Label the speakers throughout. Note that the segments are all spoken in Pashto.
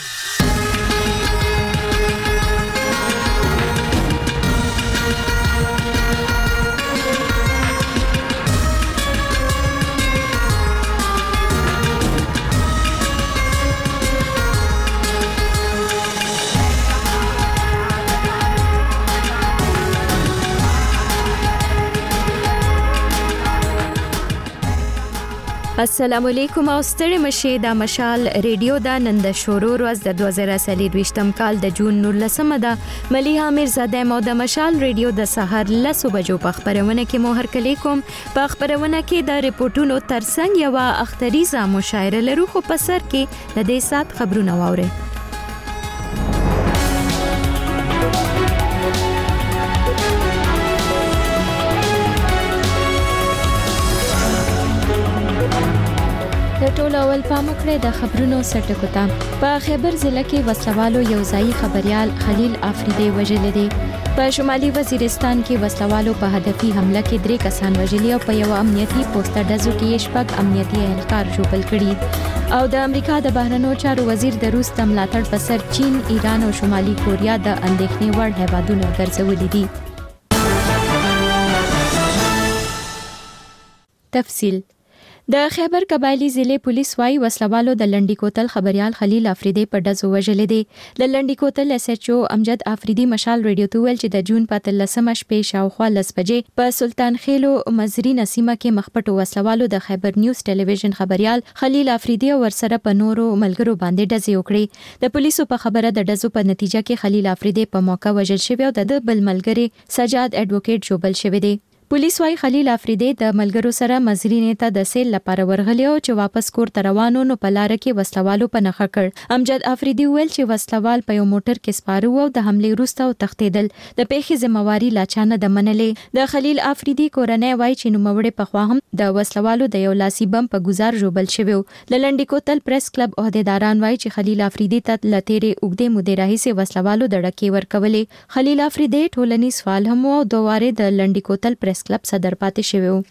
Speaker 1: السلام علیکم او ستړي مشه د مشال ریډیو دا نن د شروع ورځ د 2023م کال د جون 19مه ده ملیحه میرزاده مو د مشال ریډیو د سحر لسو بجو په خبرونه کې مو هر کلی کوم په خبرونه کې د ریپورتونو ترڅنګ یو اختریزه مشاعره لرو خو په سر کې د دې سات خبرونه واوري ټول اول پام کړی د خبرونو سرټکو ته په خیبر ضلع کې وسلوالو یو ځای خبريال خلیل افریدی وژل دي په شمالي وزیرستان کې وسلوالو په هدفي حمله کې 3 کسان وژلي او په یو امنیتي پوسټ ډزو کې شپږ امنیتي اهلکار ژوبل کړي او د امریکا د بهرنیو چارو وزیر د روس د ملاتړ په سر چین، ایران او شمالي کوریا د اندېښنې وړ هیوادونو ګرځولي دي. تفصیل د خیبر قبایلی ضلع پولیس وايي وسلوالو د لنډی کوتل خبريال خلیل افریدی په ډزو وژلې دي. د لنډی کوتل اس ایچ او امجد افریدی مشال ریډیو ته ویل چې د جون 15 شپې شاوخوا 10 بجې په سلطان خیلو مزری نسیمه کې مخپټو وسلوالو د خیبر نیوز ټلویزیون خبريال خلیل افریدی او ورسره په نورو ملګرو باندې ډزې وکړې. د پولیسو په خبره د ډزو په نتیجه کې خلیل افریدی په موقع وژل شوی او د بل ملګری سجاد اډوکیټ جوبل شوی دی. پولیس وايي خلیل افریدی د ملګرو سره مزری نیته د سیل لپاره ورغلی او چې واپس کور ته روانو نو په لار کې وسلوالو په نخښه کړ. امجد افریدی ویل چې وسلوال په یو موټر کې سپاره وو او د حمله وروسته تښتیدل. د پیښې ذمہواری لا چانه د منلې. د خلیل افریدی کورنۍ وايي چې نوموړی په خوا هم د وسلوالو د یو لاسي بم په گزار جوبل شوی. لنډی کوتل پریس کلب عہدیداران وايي چې خلیل افریدی ته لتیرې اوګدې مودې راهیسې وسلوالو د ډکې ورکولې. خلیل افریدی ټولنیز فعال هم او دواره د لنډی کوتل پریس کلب صدر پاتې شوی و.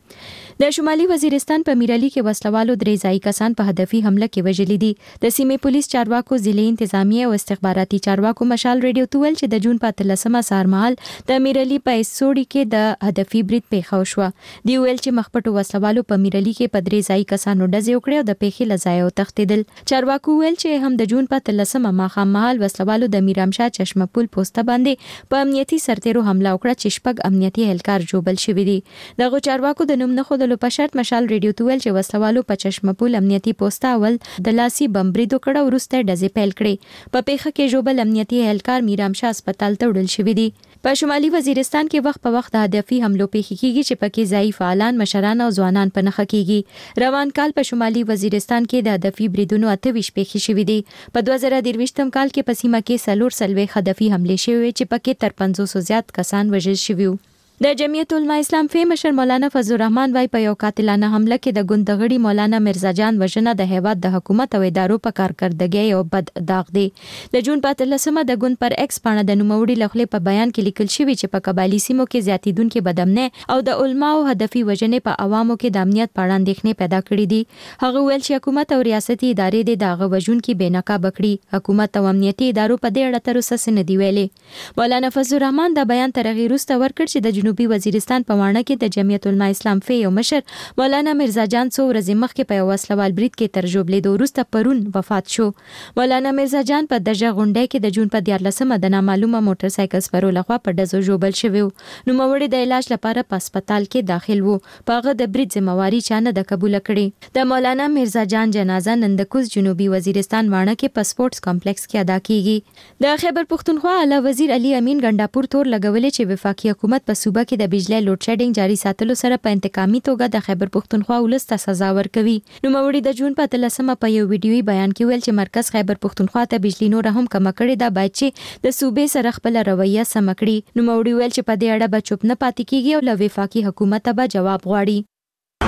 Speaker 1: د شمالي وزیرستان په میرالي کې وسلوالو 3 ځای کسان په هدفي حمله کې وژلي دي. د سیمې پولیس چارواکو ضلعي انتظامیه او استخباراتي چارواکو مشال ریډیو ته ویل چې د جون 15 سهار مهال د میرالي په سوړي کې د هدفي برید پیښه وشوه. دی ویل چې مخپټو وسلوالو په میرالي کې په 3 ځای کسانو ډزې وکړې او د پیښې لځای او تښتیدل. چارواکو ویل چې هم د جون 15 ماښام مهال وسلوالو د میرامشاه چشمه پل پوسټ باندې په امنیتي سرتیرو حمله وکړه چې شپږ امنیتي اهلکار جوبل شوی دي. دغه چارواکو د نوم نه خو په شرط مشال ریډیو ته ویل چې وسلوالو په چشمه پول امنیتي پوسټ اول د لاسي بم برید وکړ او وروسته ډزې پیل کړې. په پیښه کې جوبل امنیتي اهلکار میرامشاه هسپتال ته وړل شوی دي. په شمالي وزیرستان کې وخت په وخت د هدفي حملو پیښې کیږي چې پکې ځای فعالان، مشران او ځوانان په نخښه کیږي. روان کال په شمالي وزیرستان کې د هدفي بریدونو 28 پیښې شوې دي. په 2023م کال کې په سیمه کې 4 هدفي حملې شوې چې پکې تر 500 زیات کسان وژل شوي. د جمعیت العلماء اسلام فی مشر مولانا فضل الرحمن وايي په یو قاتلانه حمله کې د ګوندغړي مولانا مرزا جان وژنه د هیواد د حکومت او ادارو په کارکردګۍ او بد داغ دی. د جون 15 د ګوند پر ایکس باندې د نوموړي لخلې په بیان کې لیکل شوی چې په قبایلی سیمو کې زیاتیدونکو بدامنۍ او د علماو هدفي وژنې په عوامو کې د امنیت په اړه اندېښنې پیدا کړې دي. هغه ویل چې حکومت او ریاستي ادارې د هغه وژونکو بېنقاب کړي. حکومت او امنیتي ادارو په دې اړه تر اوسه څه نه دی ویلي. مولانا فضل الرحمن د بیان تر هغې وروسته ورکړ چې د جنوبي وزیرستان په وانه کې د جمعیت العلماء اسلام فی یو مشر مولانا مرزا جان څو ورځې مخکې په یو وسلوال برید کې تر ژوبلېدو وروسته پرون وفات شو. مولانا مرزا جان په دجه غونډۍ کې د جون په 14 د نامعلومه موټر سایکل سپرو لخوا په ډزو ژوبل شوی و. نوموړی د علاج لپاره په هسپتال کې داخل و. په هغه د برید ذمہواری چانه د قبول کړي. د مولانا مرزا جان جنازه نن د کوز جنوبي وزیرستان وانه کې په سپورتس کمپلیکس کې ادا کیږي. د خیبر پښتونخوا اعلی وزیر علي امین ګنڈاپور تور لګولې چې وفاقي حکومت په صوبه کې د بجلی لوډ شیډینګ جاری ساتلو سره په انتقامي توګه د خیبر پښتونخوا ولس ته سزا ورکوي. نوموړي د جون 15 په یو ویډیوي بیان کې ویل چې مرکز خیبر پښتونخوا ته بجلی نور هم کم کړي دا باید چې د صوبې سره خپل رویه سم کړي. نوموړي ویل چې په دې اړه به چوپ نه پاتې کیږي او له وفاقي حکومت به جواب غواړي.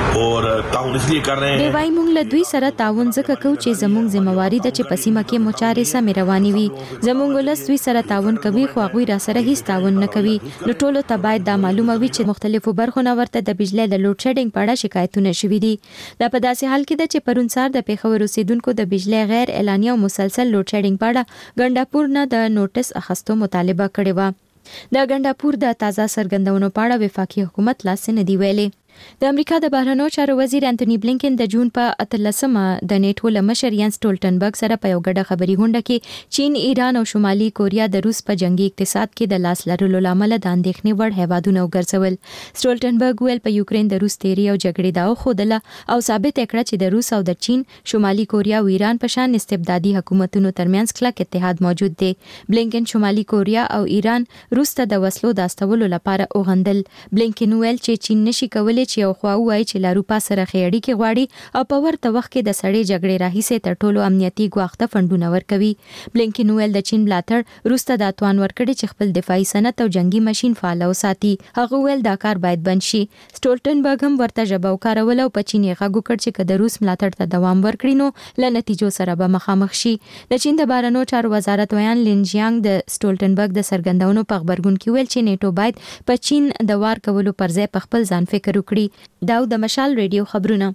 Speaker 2: और ताउन इसलिए कर रहे हैं
Speaker 1: دی وای مونږ له دوی سره تعاون ځکه کوو چې زموږ ذمہواری ده چې پسیمه کې مچارې سم رواني وي. زموږ ولس دوی سره تعاون کوي خو هغه را سره هیڅ تعاون نه کوي. نو ټولو ته باید دا معلومه وي چې مختلفو برخو نه ورته د بجلی د لوډ شیډینګ په اړه شکایتونه شوي دي. دا په داسې حال کې ده چې پرون سهار د پیښور اوسیدونکو د بجلی غیر اعلاني او مسلسل لوډ شیډینګ په اړه ګنداپور نه د نوټس اخیستو مطالبه کړې و. د ګنداپور د تازه سرګندونو په اړه وفاقي حکومت لاس نه دی ویلي. د امریکا د بهرنیو چارو وزیر انټونی بلینکن د جون په 18مه د نیټو له مشر یانس ټولټنبرګ سره په یو ګډه خبري غونډه کې چین، ایران او شمالي کوریا د روس په جنگي اقتصاد کې د لاس لرلو لامل د اندېښنې وړ هیوادونه وګرځول. ټولټنبرګ ویل په یوکرين د روس تیری او جګړې دا خودله او ثابت کړه چې د روس او د چین، شمالي کوریا او ایران په شان استبدادي حکومتونو ترمنځ کلک اتحاد موجود دی. بلینکن شمالي کوریا او ایران روس ته د وسلو د استولو لپاره اوغندل. بلینکن ویل چې چین نشي کولای چې یو خوا وایي چې له اروپا سره خېړی کې غواړي او په ورته وخت کې د سړې جګړې راهیسې تر ټولو امنیتي ګواښته فندونه ورکوي. بلینکن ویل د چین ملاتړ روس ته د توان ورکړي چې خپل دفاعي صنعت او جنگي ماشين فعال وساتي. هغه ویل دا کار باید بند شي. ټولټنبرګ هم ورته ژبه وکارول او په چین یې غږ وکړ چې که د روس ملاتړ ته دوام ورکړي نو له نتیجو سره به مخامخ شي. د چین د بهرنیو چارو وزارت ویان لینجیانګ د ټولټنبرګ د سرګندونو په خبرګون کې ویل چې نیټو باید په چین د وار کولو پر ځای په خپل ځان فکر وکړي. دا د مشال ریډیو خبرونه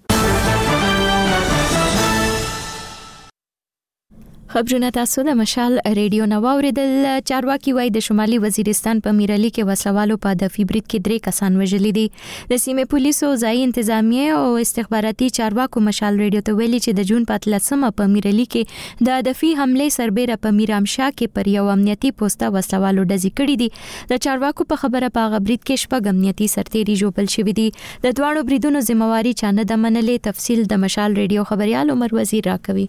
Speaker 1: تاسو د مشال ریډیو نو اوریدل. چارواکي وای د شمالي وزیرستان په میرالي کې وسلوالو په د فیبریټ کې 3 کسان وژل دي. د سیمې پولیسو، ځای انتظامیه او استخباراتي چارواکو مشال ریډیو ته ویلي چې د جون په 13مه په میرالي کې د دفي حمله سربېره په میرامشاه کې پر یو امنیتي پوسټه وسلوالو ډزې کړې دي. د چارواکو په خبره په غبرید کې شپږ امنیتي سرتیري جوړل شوې دي. د دوانو بریدونو ذمہواری چا نه د منلې. تفصیل د مشال ریډیو خبريال عمر وزیر راکوي.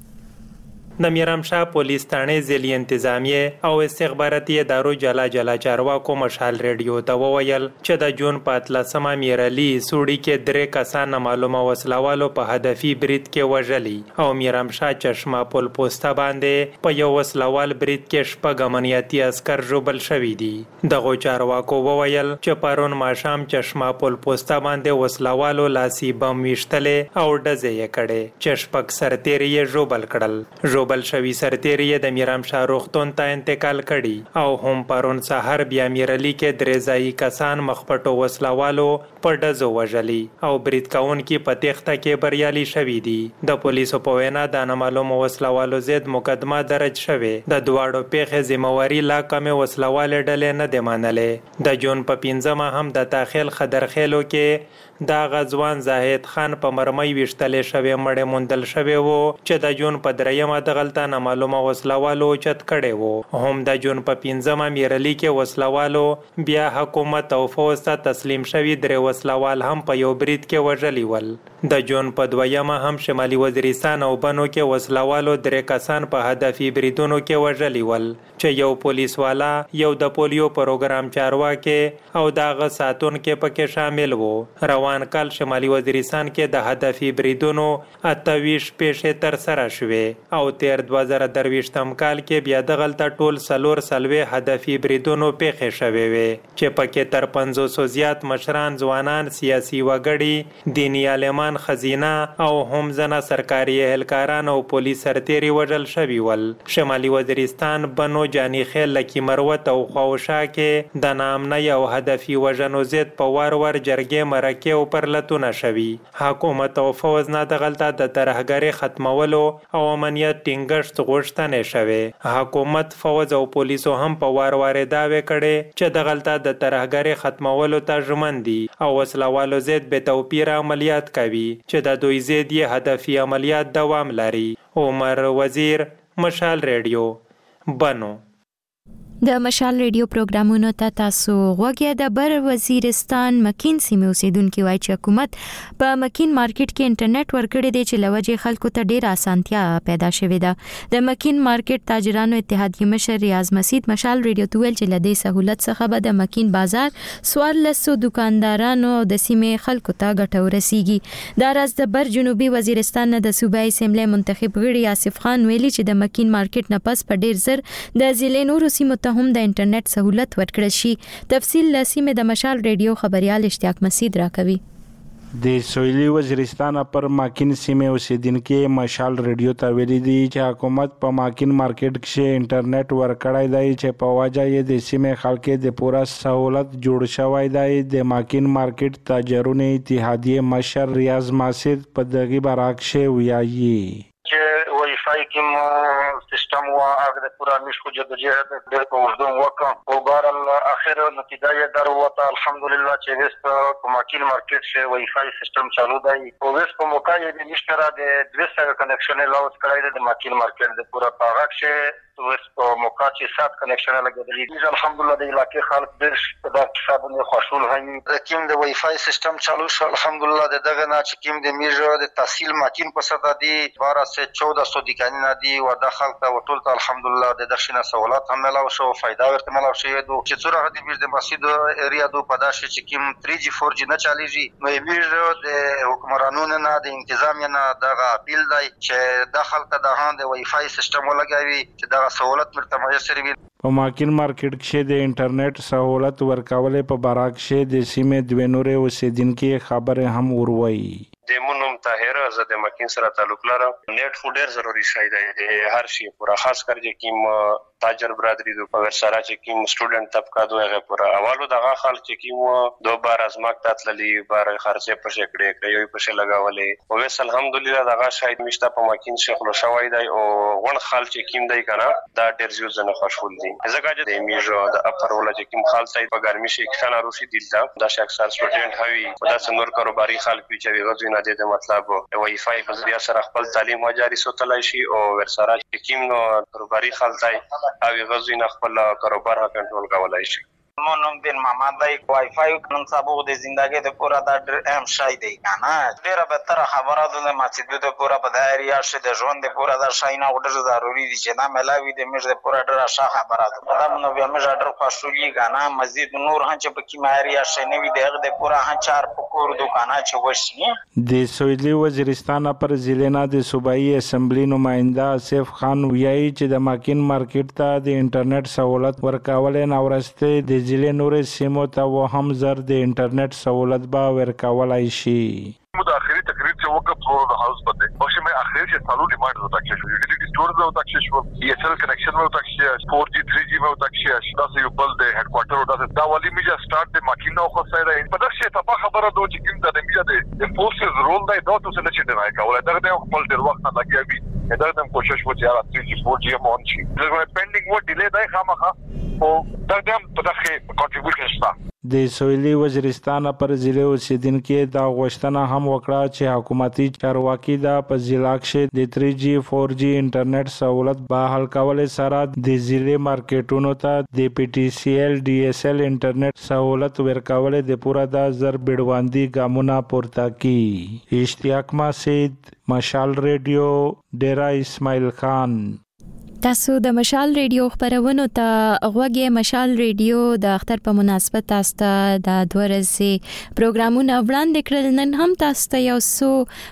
Speaker 3: د میرامشاه پولیس ثانې ځلې انتظامیه او استخباراتي ادارو جلا چارواکو مشال ریډیو ته وویل چې د جون په 13مه میرالي سوړي کې 3 کسان معلومه وسلوالو په هدفي برید کې وژلي او میرامشاه چشمه پل پوسټه باندې په یو وسلوال برید کې شپږ امنیتي عسكر ژوبل شوي دي. دغه چارواکو وویل چې پرون ماښام چشمه پل پوسټه باندې وسلوالو لاسي بم ویشتلې او ډزې یې کړې چې شپږ سرتیري یې ژوبل کړل. بل شوی سرتیری د میرامشاه روغتون ته انتقال کړي او هم پرون سحر بیا میرالي کې 3 ځای کسان مخپټو وسلوالو په ډزو وژلي او برید کوونکي په تخته کې بریالي شوي دي. د پولیسو په وینا د نامعلومو وسلوالو ضد مقدمه درج شوې. د دواړو پیښې ذمہواری لا کمې وسلوال ډلې نه دی منلې. د جون په 15مه هم د تاخیل خدرخیلو کې دا غزوان زاهد خان په مرمۍ وشتلې شوی مړ موندل شوی وو چې د جون په 3مه دغلطه نامعلومه وسلوالو چت کړي وو. هم د جون په 15مه میرالي کې وسلوالو بیا حکومت او فوج ته تسلیم شوی 3 وسلوال هم په یو برید کې وژلي ول. د جون په 2مه هم شمالي وزیرستان او بنو کې وسلوالو 3 کسان په هدفي بریدونو کې وژلي ول چې یو پولیس والا، یو د پولیو پروګرام چارواکي او دغه ساتون کې پکې شامل وو. روان کال شمالي وزیرستان کې د هدفي بریدونو 28 پیښې تر سره شوې او تیر 2023م کال کې بیا دغلطه ټول 4 هدفي بریدونو پیښې شوې وې چې پکې تر 500 زیات مشران، ځوانان، سیاسي وګړي، دینی عالمان، خزینه او هم ځنه سرکاري اهلکاران او پولیس سرتیري وژل شوي ول. شمالي وزیرستان، بنو، جانی خیل، لکی مروت او خواوشا کې د نامنۍ او هدفي وژنو ضد په وار جرګې مرکې او پرلتونه شوي. حکومت او فوج نه دغلطه د ترهګرۍ ختمولو او امنیت ټینګښت غوښتنې شوې. حکومت، فوج او پولیسو هم په وار دعوې کړې چې دغلطه د ترهګرۍ ختمولو ته ژمن دي او وسلوالو ضد بې توپیره عملیات کوي چې د دوی ضد یې هدفي عملیات دوام لري. عمر وزیر، مشال ریډیو، بنو.
Speaker 1: د مشال ریډیو پروګرامونو ته تاسو غوږی. د بر وزیرستان مکین سیمه اوسیدونکو وایي چې حکومت په مکین مارکیټ کې انټرنیټ ورکړی دی چې لوجه خلکو ته ډیر اسانتیا پیدا شوې ده. د مکین مارکیټ تاجرانو اتحادیې مشر ریاض مسید مشال ریډیو ته ویل چې لدې سہولت څخه به د مکین بازار 1400 دکاندارانو او د سیمې خلکو ته ګټه ورسیږي. دا راز د بر جنوبي وزیرستان د صوبایي اسمبلی منتخب غړي آصف خان ویلي چې د مکین مارکیټ نه پس په ډیر زر د ضلع نورو سیمو ته هم د انټرنیټ سہولت ورکړل شي. تفصیل لسیمه د مشال ریډیو خبريال اشتیاق مسید راکوي.
Speaker 4: د سویلي وزیرستان پر ماکین سیمه اوسیدونکو مشال ریډیو ته ویلي دي چې حکومت په ماکین مارکیټ کې انټرنیټ ورکړی دی چې په وجه یې د سیمه خلکو د پوره سہولت جوړ شوی دی. د ماکین مارکیټ تاجرونو اتحادیه مشر ریاض ماسد په دغه برعکس ویایي
Speaker 5: چې وای فای کوم سیستم وا هغه پورا مشکو جدوجہد د پوزدون وکم او بارل اخر نتیجه یې دروته الحمدلله چې وست په ماکین مارکیټ شه وای فای سیستم چالو دی او وست په موقع یې نشتره د 200 کنیکشن لاوت کړای د ماکین مارکیټ د پورا پاغک شه وست په موقع چې 7 کنیکشن لګیدلی الحمدلله د علاقې خلک د دا حسابونه خوشحال هي کوم د وای فای سیستم چالو شو الحمدلله دغه نه چې کوم د میجر د تحصیل ماکین په ستا دی 1400 دکانونه دي او داخل ته ټول ته الحمدلله د دښینه سہولت هم ملاو شو فائدہ ورته ملاو شو چې څوره د بیرته مسجد ایریا دو پداشه چې کوم 3G 4G نه چاليږي نو میجر د حکمرانونو نه د انتظامیه نه دغه اپیل دی چې داخل ته د هاند وای فای سیستم ولګوي چې سہولت مرته میسر وي.
Speaker 4: په ماکین مارکیټ کې د انټرنیټ سہولت ورکول په برعکس د سیمې دوه نورې اوسیدونکو خبره هم وروي.
Speaker 6: د مونږ طاهر زه د ماکین سره تعلق لرم. نیټ خو ډیر ضروری شی دی د هر شي پورا خاص کر چې کوم تاجر برادری د په سره چې کوم سټوډنټ طبقه دوه پورا اولو دغه خلک چې کوم دو بار ازماک تاتللی بار خرچه په شکړې کوي په شي لگاولې او وس الحمدلله دغه شاید مشته په ماکین شیخ له شوای دی او ون خال چې کوم دی کنه دا ډیر زیات زنه خوشحال دي ځکه چې د میجو د اپر ولا چې کوم خال سایت په ګرمي شي کښنه روشي دلته دا اکثر سټوډنټ هوي دا څنور کاروباري خلک چې غوښنه د مطلب وای فای په ذریعہ سره خپل تعلیم جاری ساتلای شي او ورسره چې کوم کاروباري خلک او غوښنه خپل کاروبار کنټرول کولای شي.
Speaker 5: مونږ د محمد دای وای فای نن سبا د ژوندۍ د پورا د ام شای دی کنه ډیره به تر خبره د مسجد د پورا په دایره شه د ژوند د پورا د شاینا وړ ضروري دي چې نه ملاوي د مش د پورا ډیره ښه خبره ده دا نو به مش ډیر خوشحالي کنه مزید نور هڅه په کیماریا شه نه وي د پورا هچار په کور دکانه چې وشي.
Speaker 4: د سویلي وزیرستان پر ضلع نه د صوبایي اسمبلی نماینده آصف خان ویایي چې د ماکین مارکیټ ته د انټرنیټ سہولت ورکول نه ورسته د ضلع نورې سیمو ته و هم زر د انټرنیټ سہولت به ورکولای شي.
Speaker 7: د اخري تقریر چې وکړ فلور د هاوس باندې بخښه مې اخري چې څلور ډیماند وتا کې شو یوټیلیټی سټورز وتا کې شو DSL کنیکشن وتا کې 4G 3G وتا کې دا یو بل د هډ کوارټر دا والی میجا سٹارټ د ماکینو خو سره په دغه شی ته خبره دوه چې کوم د میجا د فورسز رول دی دا څه نه چې دی کولای دا د خپل ډیر وخت نه لګیږي دا د کوشش وکړي چې 3G 4G مون شي دا پینډینګ و ډیلی دی خامخا او دا د په دغه کنټریبیوشن شته.
Speaker 4: د سویلي وزیرستان پر ضلع اوسیدونکو دا غوښتنه هم وکړه چې حکومتي چارواکي دا په ضلع کې د 3G 4G انټرنیټ سہولت بحال کول سره د ضلع مارکیټونو ته د PTCL DSL انټرنیټ سہولت ورکول د پورا د زر بیړواندي ګامونه پورته کی. اشتیاق ماسد مشال ریډیو ډیرا اسماعیل خان.
Speaker 1: تاسو د مشال ریډیو خبرونه ته غوږی مشال ریډیو د اختر په مناسبت تاسو ته د دورزي پروګرامونه وړاندې کړل. نن هم تاسو ته یو څو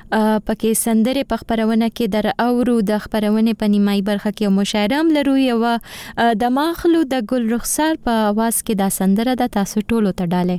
Speaker 1: پکې سندره په خبرونه کې در اورو د خبرونه په نیمای برخه کې مشاعره هم لرو یو د ماخلو د ګل رخسار په आवाज کې دا سندره د تاسو ټولو ته ډاله.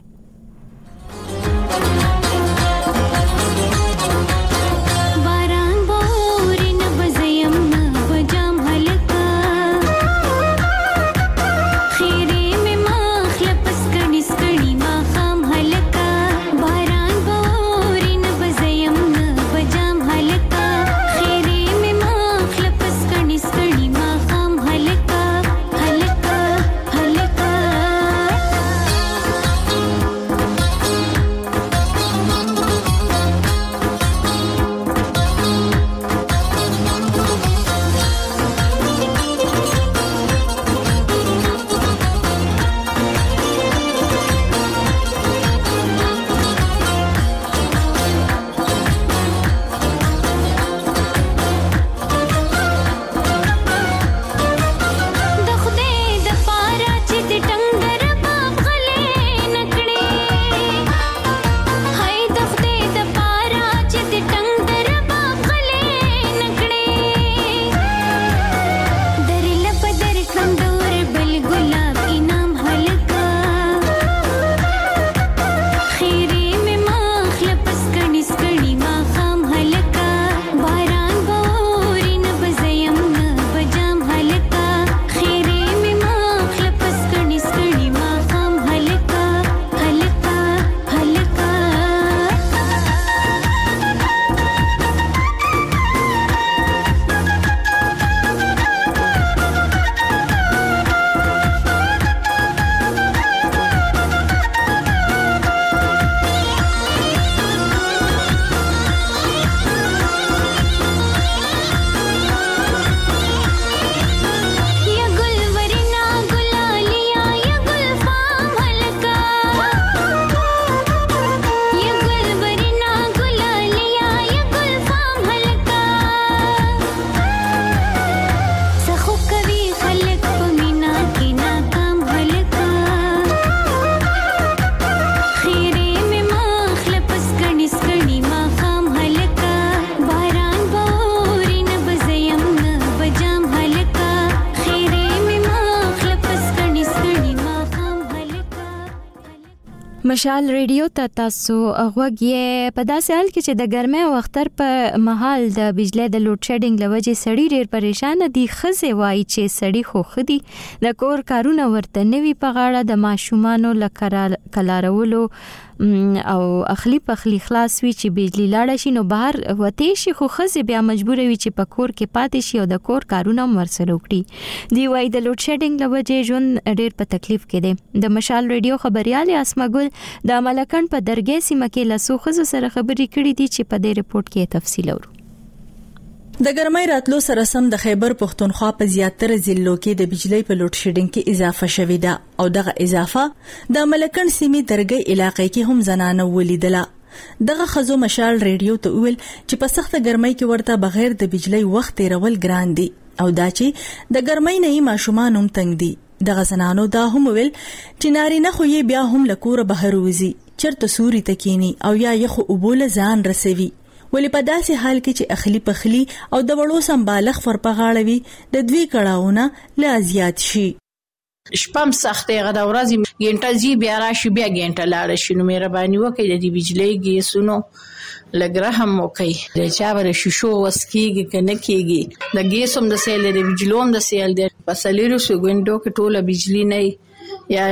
Speaker 1: مشال ریډیو ته تاسو غوږی په داسې حال کې چې د ګرمۍ او اختر په مهال د بجلی د لوډ شیډینګ لوجې سړی ډیر پریشان دي. خزه وای چې سړی خو خدي د کور کارونه ورته نوي په غاړه د ماشومانو لکه کلارولو او اخلي پخلي خلاص وي چې بجلی لاړه شي نو بهر وته شي خو خزه بیا مجبور وي چې په کور کې پاتې شي او د کور کارونه ورسره وکړي. دی وای د لوډ شیډینګ لوجې ژوند ډیر په تکلیف کې دی. د مشال ریډیو خبريال اسما ګل د ملکن په درګې سیمه کې لاسو خزو سره خبرې کړې دي چې په دې رپورت کې تفصیل اورو.
Speaker 8: د ګرمۍ راتلو سره سم د خیبر پښتونخوا په زیاتره ضلعو کې د بجلی په لوډ شیډینګ کې اضافه شوې ده او دغه اضافه د ملکن سیمې درګې علاقې کې هم زنانه ولیدله. دغه خزو مشال ریډیو ته ویل چې په سخت ګرمۍ کې ورته بغیر د بجلی وخت تیرول ګران دي او دا چې د ګرمۍ نه یې ماشومان هم تنگ دي. دغه زنانو دا هم ویل چې نارینه خو یې بیا هم لکور بهر وځي چرته سوري تکینی او یا یخو اوبول ځان رسوي ولی په داسې حال کې چې اخلي پخلي او د وړو سمبالغ فرپغاړوي د دوی کړهونه لا زیات شي.
Speaker 9: شپم سختې غدا ورځي ګنټه زی بیا راشي بیا ګنټه لاړ شي نو مهرباني وکړئ د دې بجلی ګیسونو لګرهم وکړئ د چا ور شیشو وسکیږي کنه کیږي د ګیسوم د سیل د بجلوم د سیل د پسلیرو سګوندو کې ټوله بجلی نه یا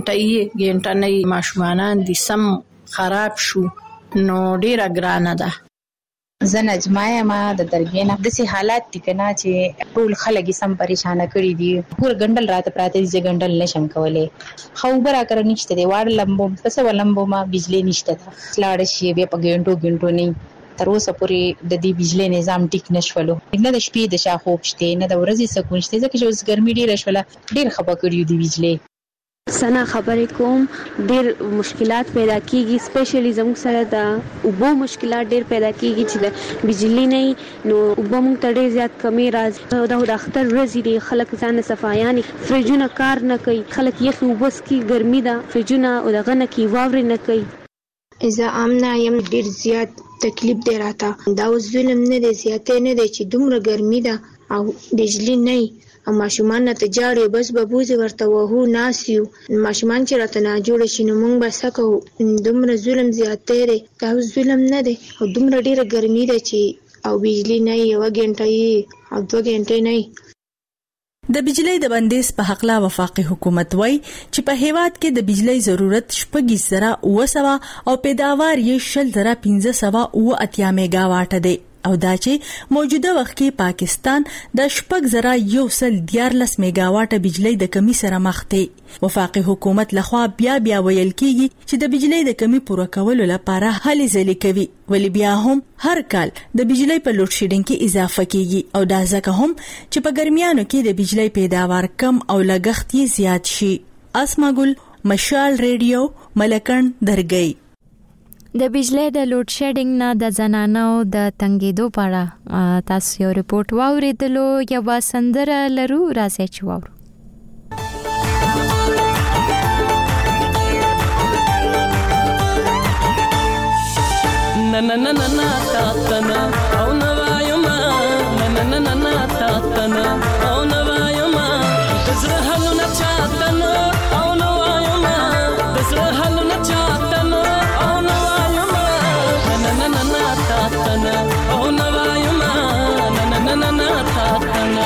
Speaker 9: ګنټه نه ماشومان دي سم خراب شو نو ډیره ګرانه ده.
Speaker 10: زه نجمه ما د درګینه د سي حالات دي کنه چې ټول خلک سم پریشان کړي دي پور ګندل راته پراته دي ګندل نشم کولای خو برا کر نشته دی وړ لمبو پس ولمبو ما بجلی نشته لاړ شي به په ګنټو نه تر اوسه پورې د دې بجلی نظام ټیک نشولو نه د شپې د شا خوب شته نه د ورځې سکون شته ځکه چې اوس ګرمي ډیره شوله ډیر خپه کړیو دی بجلی.
Speaker 11: سنا خبرې کوم ډیر مشکلات پیدا کیږي سپیشلی زموږ سره د اوبو مشکلات ډیر پیدا کیږي چې د بجلی نه نو اوبو موږ ته ډیر زیات کمی راځي د اختر ورځې دی خلک ځان صفایان فریجونه کار نه کوي خلک یخ وبس کی ګرمي ده فریجونه او دغه نه کی واوري نه کوي.
Speaker 12: اذا امنا یم ډیر زیات تکلیف دی راته دا ظلم نه دی زیاتې نه دی چې دومره ګرمي ده او بجلی نه او ماشومان ته جاړي بس ببوزي ورته وهو ناسیو ماشومان چې راته نه جوړ شي نو مونږ بس کو دومره ظلم زیاتې دی دا ظلم نه دی او دومره ډیره ګرمي ده چې او بجلی نه یو غنټه او 2 غنټې نه.
Speaker 8: د بجلی د بندیز په حق لا وفاقي حکومت وای چې په هیواد کې د بجلی ضرورت 2.9 او پیداوار یې 15.15 میگاواټ دی او دا چې موجوده وخت کې پاکستان د 1.114 میگاواټ بجلی د کمی سره مخ دی. وفاقي حکومت لخوا بیا ویل کیږي چې د بجلی د کمی پوره کولو لپاره هلې ځلې کوي ولی بیا هم هر کال د بجلی په لوډ شیډینګ کې اضافه کیږي او دا ځکه هم چې په ګرمیانو کې د بجلی پیداوار کم او لګښت یې زیات شي. اسما ګل مشال ریډیو ملکن درګي.
Speaker 1: د بجلی د لوډ شیډینګ نه د زنانو د تنګېدو په اړه تاسو یو ریپورت واوریدلو یو سندره لرو راځي چې واورو.
Speaker 13: na na na na ta ta na au na vayuma na na na na ta ta na au na vayuma dazra halu na cha ta na au na vayuma dazra halu na cha ta na au na vayuma na na na na ta ta na au na vayuma na na na na ta ta na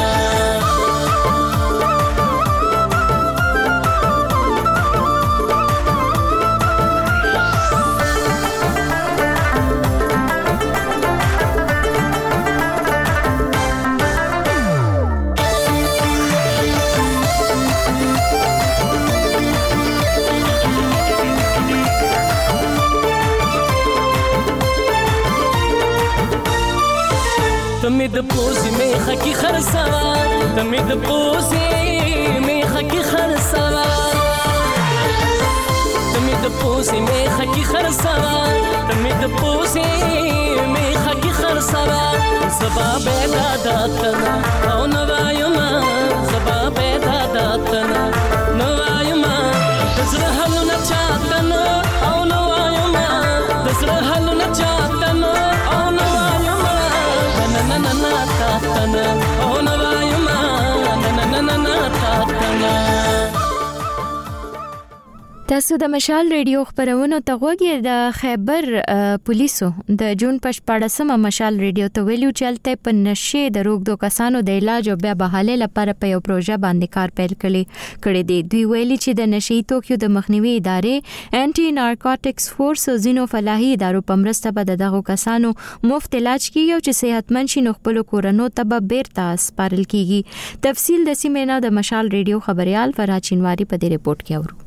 Speaker 13: تمید پوزی میخه کی خرسوا تمید پوزی میخه کی خرسوا تمید پوزی میخه کی خرسوا تمید پوزی میخه کی خرسوا زبا بیدا داتنا او نوایما زبا بیدا داتنا نوایما دزره حلو نچاتنا او نوایما دزره حلو نچاتنا او نوایما na na na ta ta na oh na vayuma na na na na ta ta na.
Speaker 1: تاسو د مشال ریډیو خبرونو ته غوږی د خیبر پولیسو د جون په 14مه مشال ریډیو ته ویلو چلته په نشه د روغدو کسانو د علاج او بیا بحاله لپاره په یو پروژه باندې کار پیل کړي دي. دوی ویلي چې د نشي توکیو د مخنیوي ادارې انټي نارکوټکس فورس او زینو فلاحي ادارو په مرسته به دغه کسانو مفت علاج کیږي او چې صحتمند شي نو خپل کورونو ته به بیرته سپارل کیږي. تفصیل د سیمه د مشال ریډیو خبريال فراد چینواری په دې ریپورت کې اورو.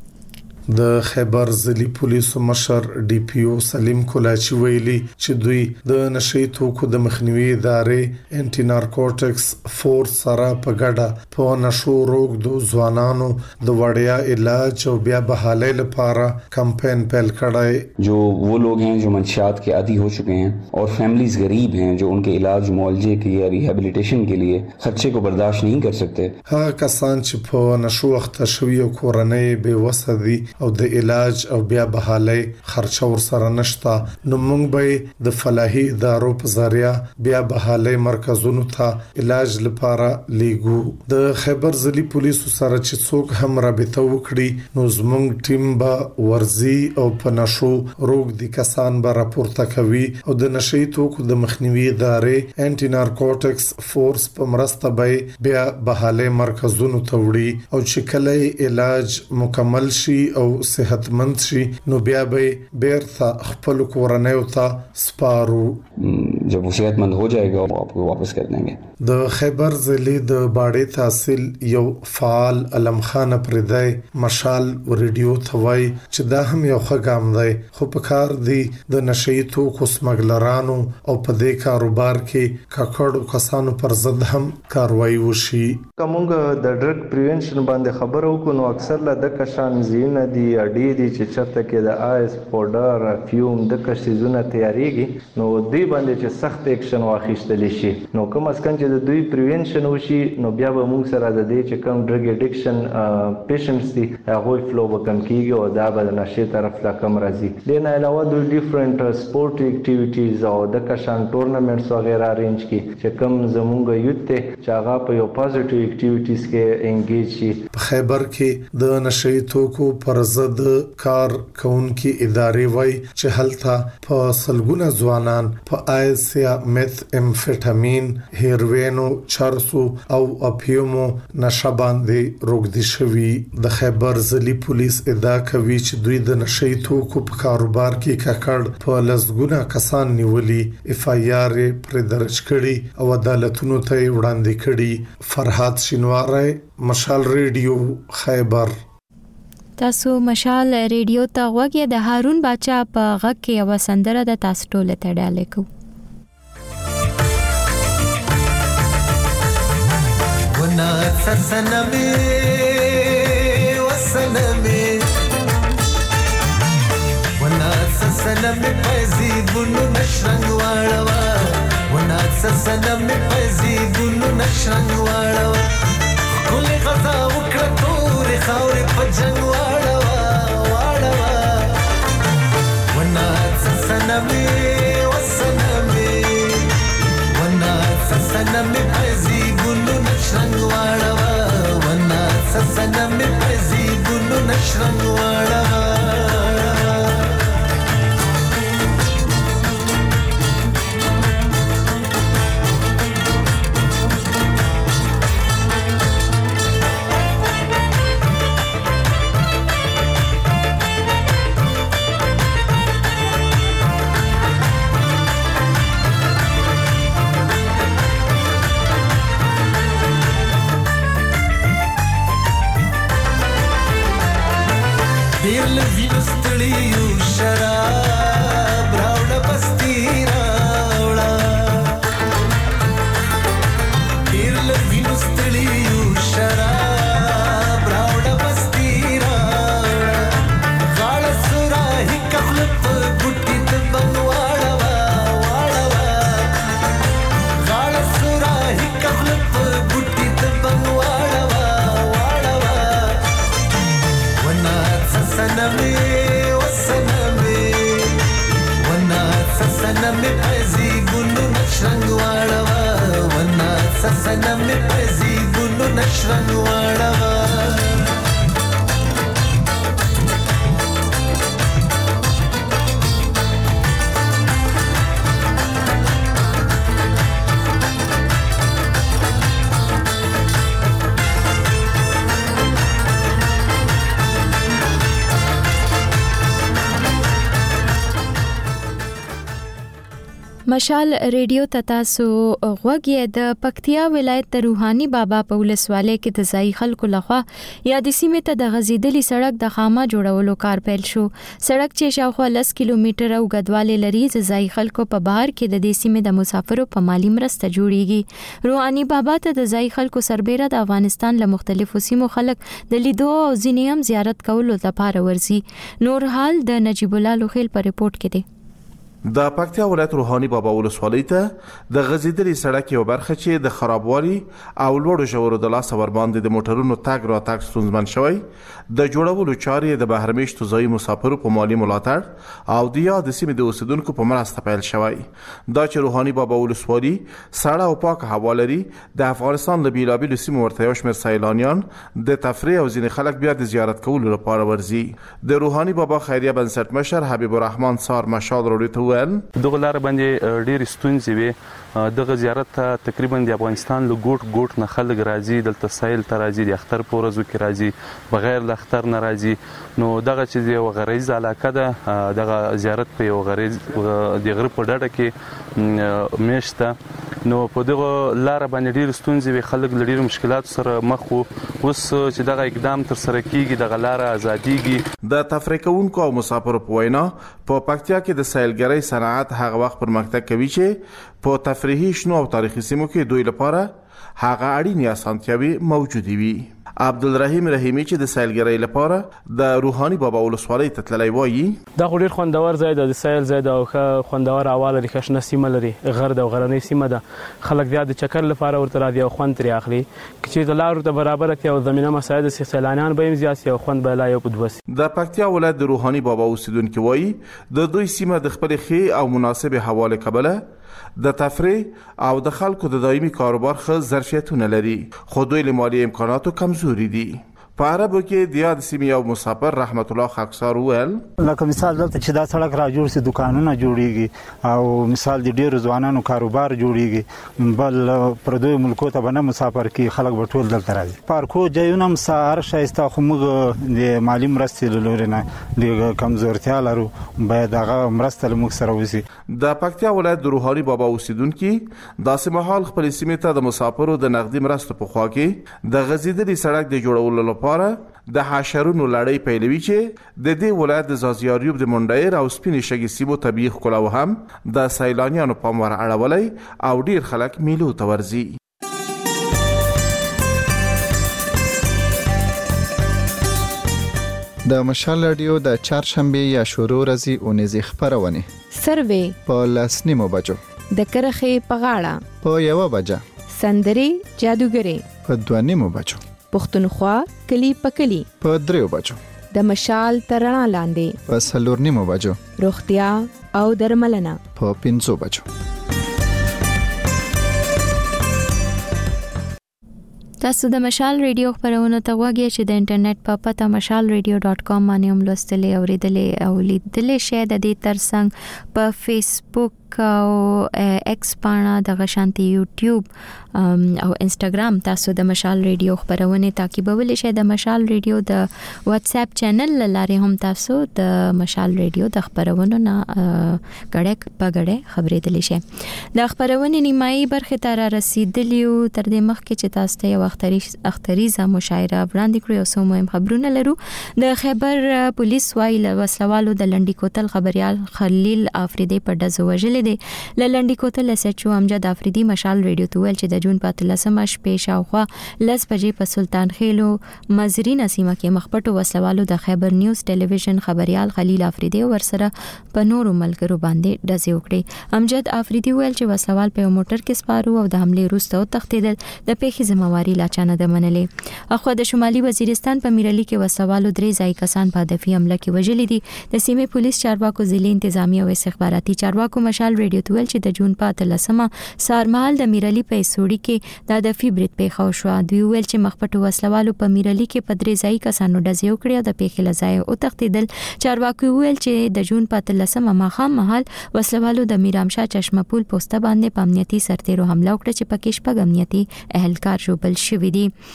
Speaker 14: د خیبر ضلعي پولیسو مشر ډي پی او سلیم کولاچي ویلي چې دوی د نشي توکو د مخنیوي ادارې انټي نارکوټکس فورس سره په ګډه په نشو روغدو ځوانانو د وړیا علاج او بیا بحاله لپاره کمپین پیل کړای.
Speaker 15: جو وہ لوگ ہیں جو منشیات کے عادی ہو چکے ہیں اور فیملیز غریب ہیں جو ان کے علاج معالجے کے یا ریہیبلیٹیشن کے لیے خرچے کو برداشت نہیں کر سکتے.
Speaker 14: ها کسان چې په نشو وخت شوی او کورنۍ به وسدي او د علاج او بیا بحاله خرچه ور سره نشتا نو موږ به د فلاحي ادارو په ذریعہ بیا بحاله مرکزونو ته علاج لپاره لیګو. د خیبر ضلعي پولیسو سره چې څوک هم رابطه وکړي نو زموږ ټیم به ورزي او په نشو روغ دي کسان به راپورته کوي او د نشي توکو د مخنیوي ادارې انټي نارکوټکس فورس په مرسته به بیا بحاله مرکزونو ته وړي او چې کله علاج مکمل شي او صحتمند شي نو بیا به بیرته خپل کورنۍ ته سپارو.
Speaker 15: جب وہ صحتمند ہو جائے گا آپ کو واپس کر دیں گے.
Speaker 14: د خیبر ضلع د باړې تحصیل یو فعال علم خان پردای مشال ریډیو ثوای چې دا هم یو ښه ګام دی خو په کار دی د نشي توکو سمګلرانو او په دې کاروبار کې ککړو کسانو پر ضد هم کاروایی وشي.
Speaker 16: کومګه د ډرګ پریونشن باندې خبرو کو نو اکثر لا د کشان زین دي اډې دي چې چرته کې د آیس پاوډر افیوم د کشیزونه تیاریږي نو دوی باندې چې سخت اکشن واخیستل شي نو کوم اسکن چې د دوی پریونشن وشي نو بیا به موږ سره د دې چې کوم ډرګ اډیکشن پیشنټس دي هغه فلو وکم کیږي او دا به نشه طرف لا کم راځي. دین علاوه د ډیفرنٹ سپورت اکټیویټیز او د کشان ټورنمنټس وغیرہ ارینج کی چې کوم زمونږ یوت ته چې هغه په یو پازیټیو اکټیویټیز کې انګیج شي.
Speaker 14: په خیبر کې د نشي توکو پر ضد کار کوونکي ادارې وای چې هلته په سلګونه ځوانان په آیس یا میث امفیټامین هیروینو چرسو او اپیومو نشه باندې روغدي شوی. د خیبر ضلعي پولیس ادعا کوي چې دوی د نشي توکو په کاروبار کې ککړ په لزګونه کسان نیولي اف آی آر پر درج کړي او عدالتونو ته وړاندې کړي. فرحات شینواری مشال ریډیو خیبر.
Speaker 1: تاسو مشال ریډیو ته غوږی د هارون باچا په غږ کې یو سندره د تاسو ټول ته ډالې کو.
Speaker 17: ونا سسنمي وسنمي ونا سسنمي پزي بونو نشرنګ واړوا ونا سسنمي پزي بونو نشرنګ واړوا کله غزا وکړه تور خاورې په جنگ واړوا ونا سسنمي وسنمي ونا سسنمي پزي بونو نشرنګ واړوا ونا سسنمي پزي بونو نشرنګ واړوا
Speaker 1: مشال ریډیو تاسو غوږی د پکتیا ولایت روحاني بابا په ولسوالۍ کې د ځای خلکو لخوا یا د سیمې ته د غزیدلي سړک د خامه جوړولو کار پیل شو. سړک چې شاوخوا 10 کیلومتره اوږدوالی لري د ځای خلکو په بهر کې د دې سیمې د مسافرو په مالی مرسته جوړیږي. روحاني بابا ته د ځای خلکو سربېره د افغانستان له مختلفو سیمو خلک د لیدو او ځینې هم زیارت کولو لپاره ورځي. نور حال د نجیب الله لوخیل په ریپورت کې دی.
Speaker 18: د پکتیا ولایت روحاني بابا ولسوالۍ ته د غزیدلي سړک یو برخه چې د خرابوالي او لوړو ژورو د لاس ور باندې د موټرونو تګ را تګ ستونزمن شوی د جوړولو چارې د بهرمېشتو ځایي مسافرو په مالی ملاتړ او د یاد سیمې د اوسیدونکو په مرسته پیل شوی. دا چې روحاني بابا ولسوالۍ سړه او پاک هوا لري د افغانستان له بیلابیلو سیمو ورته یو شمېر سیلانیان د تفریح او ځینې خلک بیا د زیارت کولو لپاره ورځي. د روحاني بابا خیریه بنسټ مشر حبیب الرحمن سار مشال وروړي
Speaker 19: دغه لار باندې ډېر ستونزې وي. دغه زیارت ته تقریبا د افغانستان له ګوټ نه خلک راځي، دلته سایل ته راځي، د اختر په ورځو کې راځي، بغیر له اختر نه راځي. نو دغه چې یو غریزه علاقه ده، دغه زیارت په یو غریز د غره په ډډه کې میشته. نو په دغه لار باندې ډېر ستونزې وي، خلک له ډېرو مشکلاتو سره مخ وو. اوس چې دغه اقدام تر سره کیږي، دغه لار ازاديږي.
Speaker 18: د تفریح کوونکو او مسافرو په وینا په پکتیا کې د سیلګرۍ صنعت هغه وخت پرمختګ کوي چې په تفریحي شنو او تاریخي سیمو کې دوی لپاره هغه اړینې اسانتیاوي موجود وي. عبدالرحیم رحیمی چې د سیلګرۍ لپاره د روحاني بابا ولسوالۍ ته تللی وایي
Speaker 20: دا ډېر خوندور ځای د سیل ځای د او خوندور هوا لري، ښه سیمه لري، غر د غرنۍ سیمه ده. خلک بیا د چکر لپاره ورته راځي او خوند ترې اخلي. چې د لارو ته برابر کړي او زمينه مساعد سیلانیان به هم زیات او خوند به لا یو پدوس.
Speaker 18: د پکتیا ولایت د روحاني بابا اوسیدونکو وایي د دوی سیمه د خپل ښه او مناسب حواله قبله د تفریح او د خلکو د دایمي کاروبار ښه ظرفیتونه لري، خو دوی له مالی امکاناتو کمزوري دي. په عربو کې د یاد سیمې یو مسافر رحمت الله خاکسار وویل
Speaker 21: لکه مثال دلته چې دا سړک را جوړ سي، دکانونه جوړیږي او مثال د ډیرو ځوانانو کاروبار جوړیږي، بل پردوی ملکو ته باندې مسافر کې خلک به ټول دلته راځي. پارکو ځایونه هم سهار شایسته، خو موږ د مالی مرستې لوري نه د کمزورتیا لرو، باید هغه مرسته له موږ سره وشي.
Speaker 18: د پکتیا ولایت د روحاني بابا اوسیدونکو داسې مهال خپل سیمې ته د مسافرو د نقدي مرستو په خوا کې د غزیدلي سړک د جوړولو لپاره د حشرونو لړۍ پیلوي چې د دې ولایت د زازیاریوب د منډیر او سپینې شګې سیمو طبیعي ښکلا هم د سیلانیانو پام ور اړولی او ډیر خلک میلو ته ورځي.
Speaker 22: د مشال رادیو د چهارشنبه یا شروع ورځې اونیزې خبرونه
Speaker 1: سروې
Speaker 22: په لسنیمو بجو،
Speaker 1: د کرخې په غاړه
Speaker 22: په 1 بجه،
Speaker 1: سندري جادوګري
Speaker 22: په 2 بجو،
Speaker 1: پښتونخوا کلی په کلی
Speaker 22: په 3 بجو،
Speaker 1: د مشال ترنا لاندې
Speaker 22: په 4 بجو،
Speaker 1: روغتیا او درملنه
Speaker 22: په 5 بجو.
Speaker 1: تاسو د مشال ریډیو خبرونه ته وګورئ چې د انټرنیټ په پته mashalradio.com باندې هم لوستلې او ریډلې او لیدلې شئ. د دې ترڅنګ په فیسبوک او ایکس باندې د غشانتي یوټیوب او انستګرام تاسو د مشال ریډیو خبرونه تعقیبولی شئ. د مشال ریډیو د واتس اپ چینل لاره هم تاسو د مشال ریډیو د خبرونو نه غړک پګړې خبرې دلی شئ. د خبرونه نیمایي برخه تر رسیدلیو تر دې مخکې چې تاسو ته اختریزه مشاعره وړاندې کړو. او سو مهم خبرونه لرو. د خیبر پولیس وايي وسلوالو د لنډی کوتل خبريال خلیل افریدی په ډزو وژل دي. لنډی کوتل اس ایچ او امجد افریدی مشال ریډیو ته ویل چې د جون 15 شپې شاوخوا 10 بجې په سلطان خېلو مزرین سیمه کې مخپټو وسلوالو د خیبر نیوز ټلویزیون خبريال خلیل افریدی ورسره په نورو ملګرو باندې ډزې وکړې. امجد افریدی ویل چې وسلوال په موټر کې سپارو او د حمله وروسته تښتیدل. د پیښې ذمہواری لا چانه د منلې. اخو د شمالي وزیرستان په میرلی کې وسوالو 3 ځای کسان په هدفي حمله کې وژل دي. د سیمې پولیس چارواکو ضلع انتظامی او استخباراتي چارواکو مشال ریډیو ته ویل چې د جون 15 سارمحال د میرلی په سوړی کې د هدفي برید پیښ شو. دوی ویل چې مخپټو وسلوالو په میرلی کې په 3 ځای کسانو ډزې وکړې او د پیښې لځای او تښتیدل. چارواکو ویل چې د جون 15 ماښام مهال وسلوالو د میرامشاه چشمه پول پوسټ باندې په امنیتي سرتیرو حمله وکړه چې پکې شپږ امنیتي اهلکار جوړ شوی دي.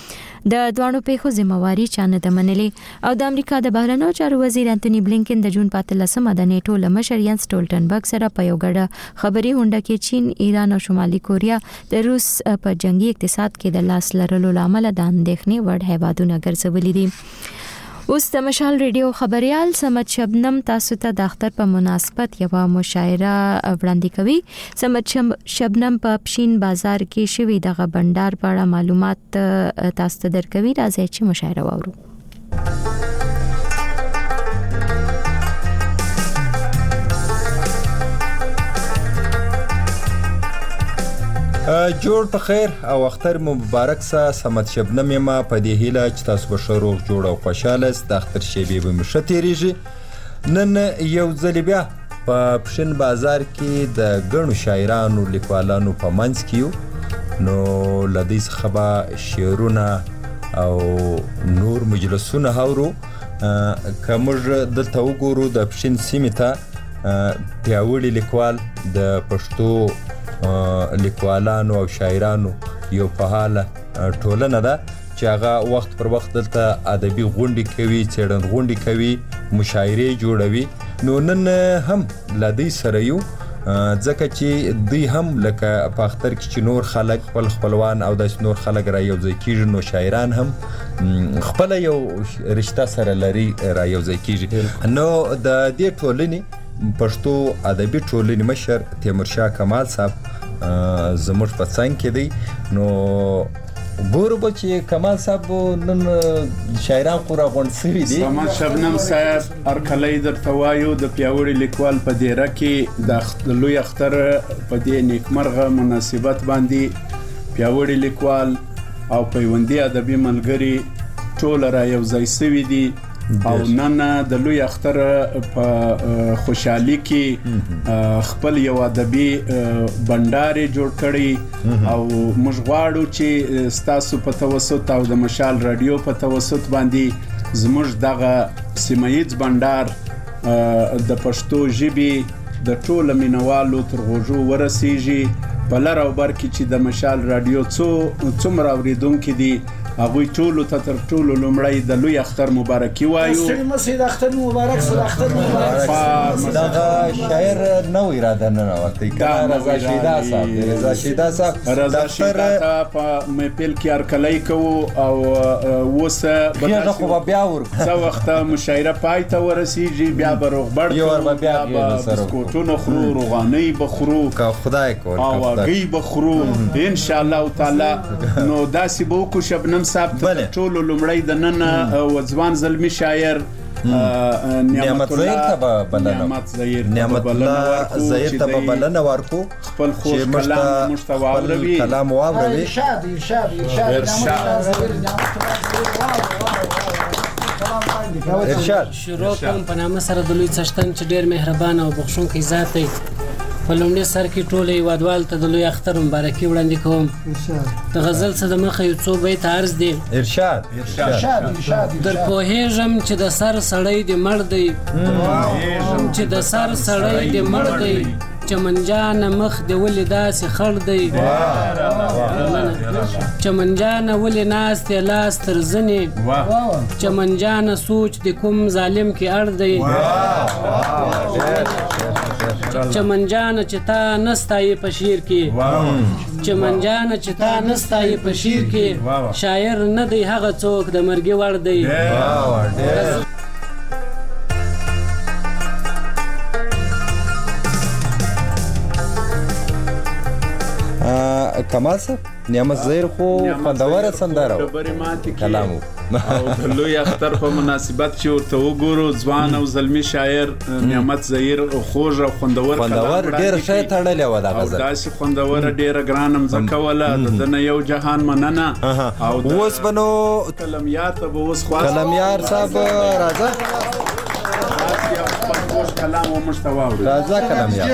Speaker 1: د دوانو پیښو ذمہواری چانه د منلې او د امریکا د بهرنیو چارو وزیر انټونی بلینکن د جون 14 د نیټو له مشر ینس سټولټنبرګ سره په یو ګډه خبري غونډه کې چین، ایران او شمالي کوریا د روس په جنگي اقتصاد کې د لاس لرلو لامل د اندېښنې وړ هیوادونه ګرځولي دي. اوس د مشال ریډیو خبريال سمت شبنم تاسو ته د اختر په مناسبت یو مشاعره وړاندې کوي. سمت شبنم په پښین بازار کې شوی دغه بندر په اړه معلومات تاسو ته درکوي. راځي چې مشاعره واورو.
Speaker 2: جوړ په خیر او اختر مبارک سه. سمت شبنم ما په دې هیله چې تاسو به ښه روغ جوړ او خوشاله است. د اختر شیبې به مو ښه تیریږي. نن یو ځل بیا په پښین بازار کې د ګڼو شاعرانو لیکوالانو په منځ کې یو، نو له دوی څخه به شعرونه او نور مجلسونه اورو. که موږ دلته وګورو د پښین سیمې ته پیاوړي لیکوال د پښتو لیکوالانو او شاعرانو یو فعاله ټولنه ده چې هغه وخت پر وخت دلته ادبي غونډې کوي، څېړن غونډې کوي، مشاعرې جوړوي. نو نن هم له دوی سره یو، ځکه چې دوی هم لکه په اختر کې چې نور خلک خپل خپلوان او داسې نور خلک را یو ځای کېږي، نو شاعران هم خپله یو رشته سره لري را یو ځای کېږي. نو د دې ټولنې پښتو ادبي ټولنې مشر تیمورشاه کمال صاحب زموږ په څنګ کې دی. نو ګورو به چې کمال صاحب نن شاعران خو را غونډ سوي دي.
Speaker 3: سمت شبنم صاحب هرکلی درته وایو د پیاوړي لیکوال په دیره کې د لوی اختر په دې نیکمرغه مناسبت باندې پیاوړي لیکوال او پیوندي ادبي ملګري ټول را یو ځای سوي دي او نن د لوی اختر په خوشحالي کې خپل یو ادبي بندر جوړ کړی او موږ غواړو چې ستاسو په توسط او د مشال رادیو په توسط باندې زموږ دغه سیمایي بندر د پښتو ژبې د ټولو مینوالو تر غوږو ورسیږي. په لر او بر کې چې د مشال رادیو څومره اوریدونکي دي هغوی ټولو ته تر ټولو لومړی د لوی اختر مبارکي وایو.
Speaker 23: ستړي مه د اختر مبارک سه، د اختر مبارک.
Speaker 2: دغه شاعر نو اراده نه راوتی کنه رضا شیدا صاحب، رضا شیدا صاحب
Speaker 3: رضا شیدا په محفل کې هرکلی کوو او اوس
Speaker 2: بیا خو بیا ورکو
Speaker 3: څه وخت مشاعره پای ته ورسیږي، بیا به روغبړ کوو، بیا به بسکوټونه خورو، روغانۍ به خورو،
Speaker 2: که خدای کول
Speaker 3: او هګۍ به خورو ان شاء الله تعالی. نو داسې به وکړو شبنم صاحب ته ټولو لومړی د نن وځوان زلمي شاعر
Speaker 2: نعمت ظهیر ته به بلنه ورکو
Speaker 3: خپل خوش کلام موږ ته واوروي.
Speaker 2: ارشاد
Speaker 24: شروع کوم په نامه سره د لوی څښتن چې ډېر مهربان او بخښونکی ذات دی. په لومړي سر کې ټول هیوادوال ته د لوی اختر مبارکي وړاندې کوم. د غزل څخه د مخه یو څو بیت عرض دی.
Speaker 2: ارشاد
Speaker 24: در پوهېږم چې د سر سړی د مړ دی، چې د سر سړی د مړ دی، چمنجان مخ دی ولې داسې خړ دی، چمنجان ولې ناست دی لاس تر زنې، چمنجان سوچ د کوم ظالم کې اړ دی، چمنجان چې تا نستایې په شعر کې، چمنجان چې تا نستایې په شعر کې، شاعر نه دی هغه څوک د مرګي وړ دی.
Speaker 2: کمال صاحب نعمت ظهیر خو خوندوره سندره کلامو
Speaker 3: او د لوی اختر په مناسبت چې ورته وګورو ځوان او زلمی شاعر نعمت ظهیر خوږ او خوندور
Speaker 2: کلام ډېر ښه تړلی و دا غزل،
Speaker 3: داسې خوندوره ډېره ګرانه مځکه وله د ده نه یو جهان مننه.
Speaker 2: او اوس به نو
Speaker 3: قلمیار ته به اوس خواست
Speaker 2: قلمیار صاحب راځه
Speaker 3: کلام موږ ته واورئ.
Speaker 2: راځه کلمیار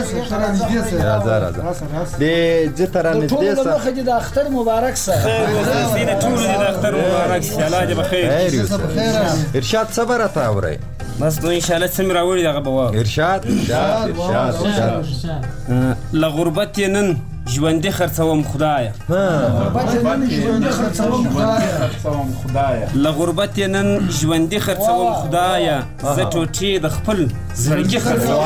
Speaker 2: راځه دې زه ته رانږدې سه.
Speaker 23: ټولو مخه دې د اختر مبارک سه.
Speaker 20: ټولو دې د اختر مبارک سه. الله دې بخیر.
Speaker 2: ارشاد څه به راته اورئ؟
Speaker 20: بس نو انشاءالله څه مې راوړي دغه به واورو.
Speaker 2: ارشاد
Speaker 20: له غربت یې نن
Speaker 4: ژوندي خرڅوم خدایه له غربت یې نن ژوندي خرڅوم خدایه زه ټوټې د خپل زړګي خرڅوم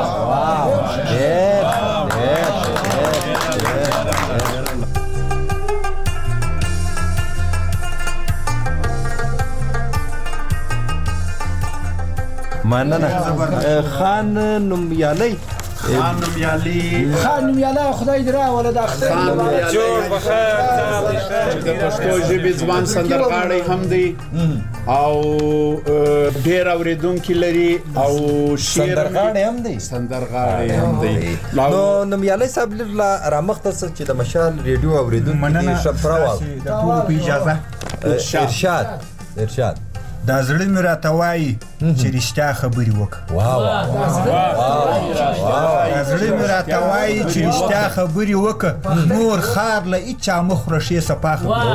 Speaker 2: مننه خان نومیالی
Speaker 3: خان نومیالی خدای دې راوله د اختر
Speaker 4: جوړ بخیر
Speaker 3: د پښتو ژبې ځوان سندرغاړی هم دی او ډېر اورېدونکي لري او
Speaker 2: سندرغاړی هم دی نو نومیالی صاحب لږ رامخته څه چې د مشال ریډیو اورېدونکي دي ښه پراوال
Speaker 5: د ټولو په اجازه
Speaker 2: ارشاد
Speaker 5: دا زړه مې راته وایي چې رښتیا خبرې وکړه دا زړه مې راته وایي چې رښتیا خبرې وکړه نور خار له هېچا مه خوره ښې صفا خبرې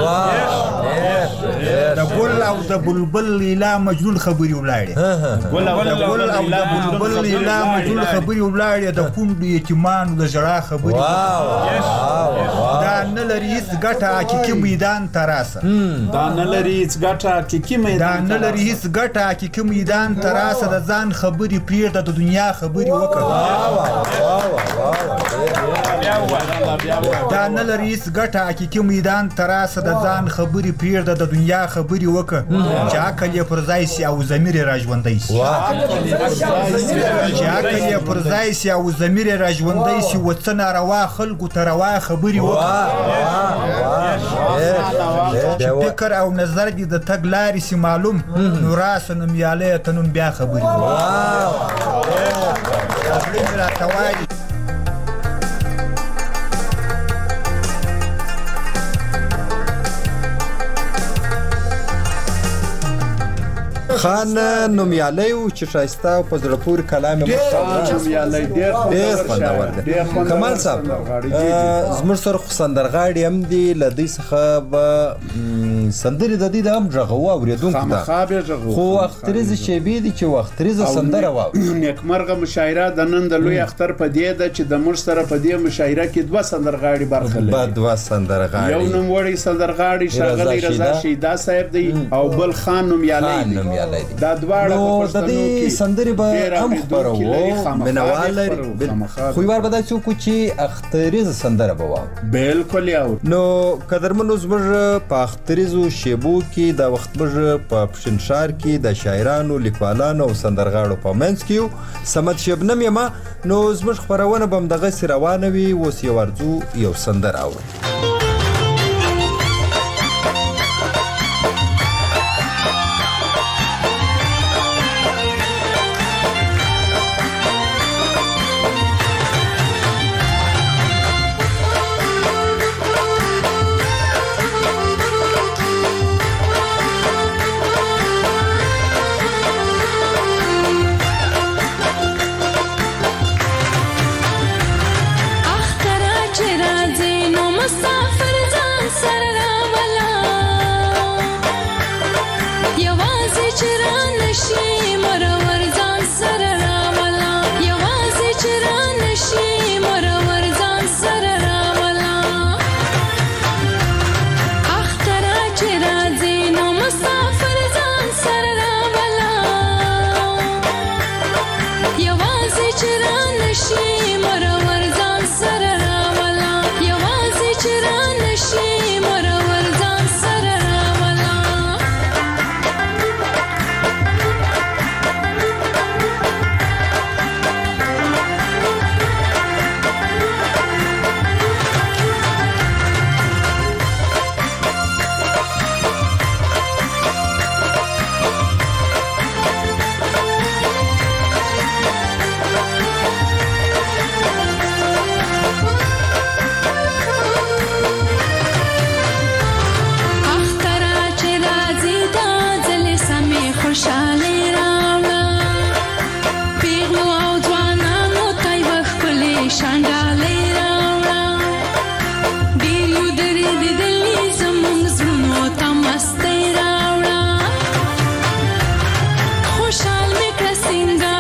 Speaker 5: د ګل او د بلبل لیلا مجنون خبرې ولاړې د کونډو یتیمانو د ژړا خبرې دا نه لري هېڅ ګټه حقیقي میدان ته راسه حقیقي میدان ته راسه د ځان خبرې پرېږده د دنیا خبرې وکړه دا نه لري هېڅ ګټه حقیقي میدان ته راسه د ځان خبرې پرېږده د دنیا خبرې وکړه چې عقل یې پر ځای سي او ضمیر یې راژوندی سي و څه ناروا خلکو ته روا خبرې وکړه چې فکر او نظر دې د تګ لارې سي معلوم نو راسه نومیالی ته نن بیا خبرې راته وایي
Speaker 2: خان نومیالی و چې ښایسته او په زړه پورې کلام یې ډېر خوندور دی کمال صاحب زموږ سره خو سندرغاړي هم دي له دوی څخه به سندرې د دوی د هم غږوو اورېدونکو ته خو اختریزې شیبې دي چې اختریزه سندره واوري
Speaker 3: نیکمرغه مشاعره د نن د لوی اختر په دې ده چې د موږ سره په دې مشاعره کې دوه سندرغاړي برخه لري یو نوموړی سندرغاړي ښاغلی رضا شیدا صاحب دی او بل خان نومیالی
Speaker 2: دا دواړه په پښتنو کې سندرې به هم خپروو مینوال لري خو یو بار به داسې وکړو چې اختریزه سندره به واورو
Speaker 3: بالکل یې اورو
Speaker 2: نو قدرمنو زموږ په اختریزو شیبو کې دا وخت موږ په پشنشار کې د شاعرانو لیکوالانو او سندرغاړو په منځ کې یو صمد شبنم یمه نو زموږ خپرونه به همدغسې روانه وي اوس یو ورځو یو سندره اورو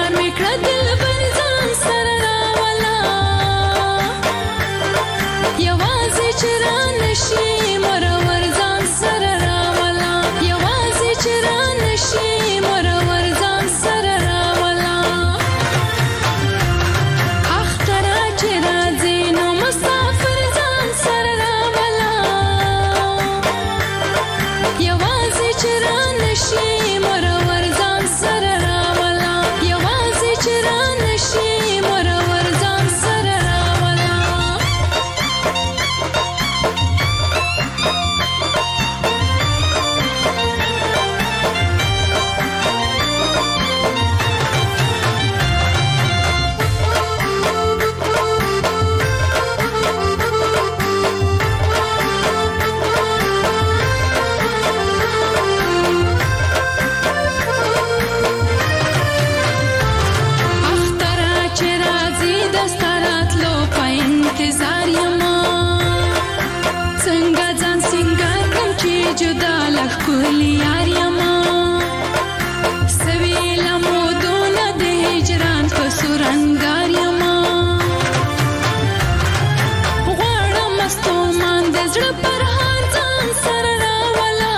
Speaker 6: Yo چې را نشي مرور ځان سره راولا یوازې چې را نشي مرور ځان سره راولا जुदा लखली यारियमा सवेला मोदोना दे हिजरान कसुरंगारियमा غواړه مستو مان د زړه پر هر ځان سره راولا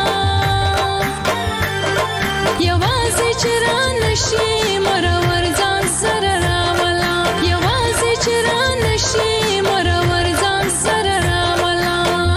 Speaker 6: یوازې چې را نشي مرور ځان سره راولا یوازې چې را نشي مرور ځان سره راولا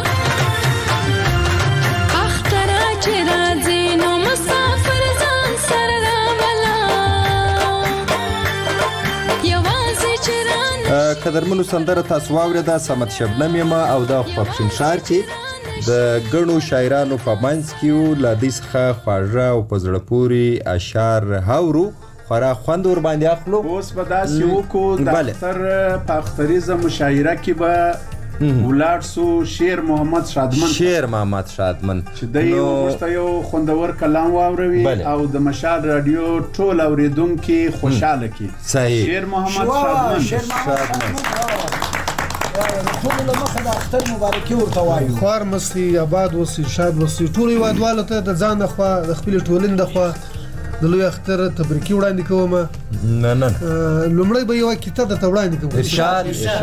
Speaker 2: قدرمنو سندره تاسو واورېده صمد شبنم یم او دا په پښین ښار کې د ګڼو شاعرانو په منځ کې وو له دې څخه خواږه او په زړه پورې اشعار هاورو خورا خوند ورباندې اخلو
Speaker 3: اوس به داسې وکړو د اختر په اختریزه مشاعره کې به ولاړ سو شیر محمد شادمن چې دی وغوښته یو خوندور کلام واوروي او د مشال رادیو ټول اورېدونکي خوشحاله کړي شیر محمد شادمن
Speaker 23: ټول له مخه د اختر مبارکي ورته وایو
Speaker 7: خوار مستی آباد وسی شاد وسی ټول هیوادوالو ته د ځان د خوا د خپل ټولنې د خوا د لوی اختر تبریکي وړاندې کوم
Speaker 2: نه
Speaker 7: لومړی به یو کتاب ته وړاندې کوم
Speaker 2: ارشاد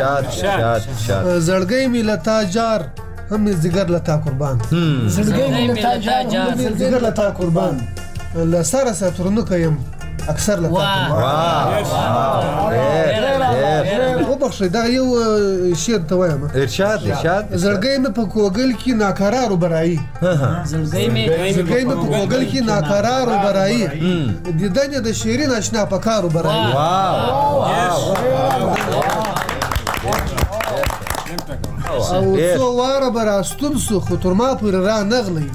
Speaker 7: زړګی می لتا جار هم زګر لتا قربان
Speaker 23: زړګی می لتا جار هم زګر لتا قربان
Speaker 7: لسره ساتورنو کوم اکثر لتا وبخښه دا یو شعر ته وایم
Speaker 2: ارشاد
Speaker 7: زړګی مې په کوګل کې ناقرار برایي
Speaker 24: زړګی مې
Speaker 7: په کوګل کې ناقرار برایي دیدنه د شیرین آشنا په کارو برایي او څو واره براستون سو خو تر ما پورې را نغلی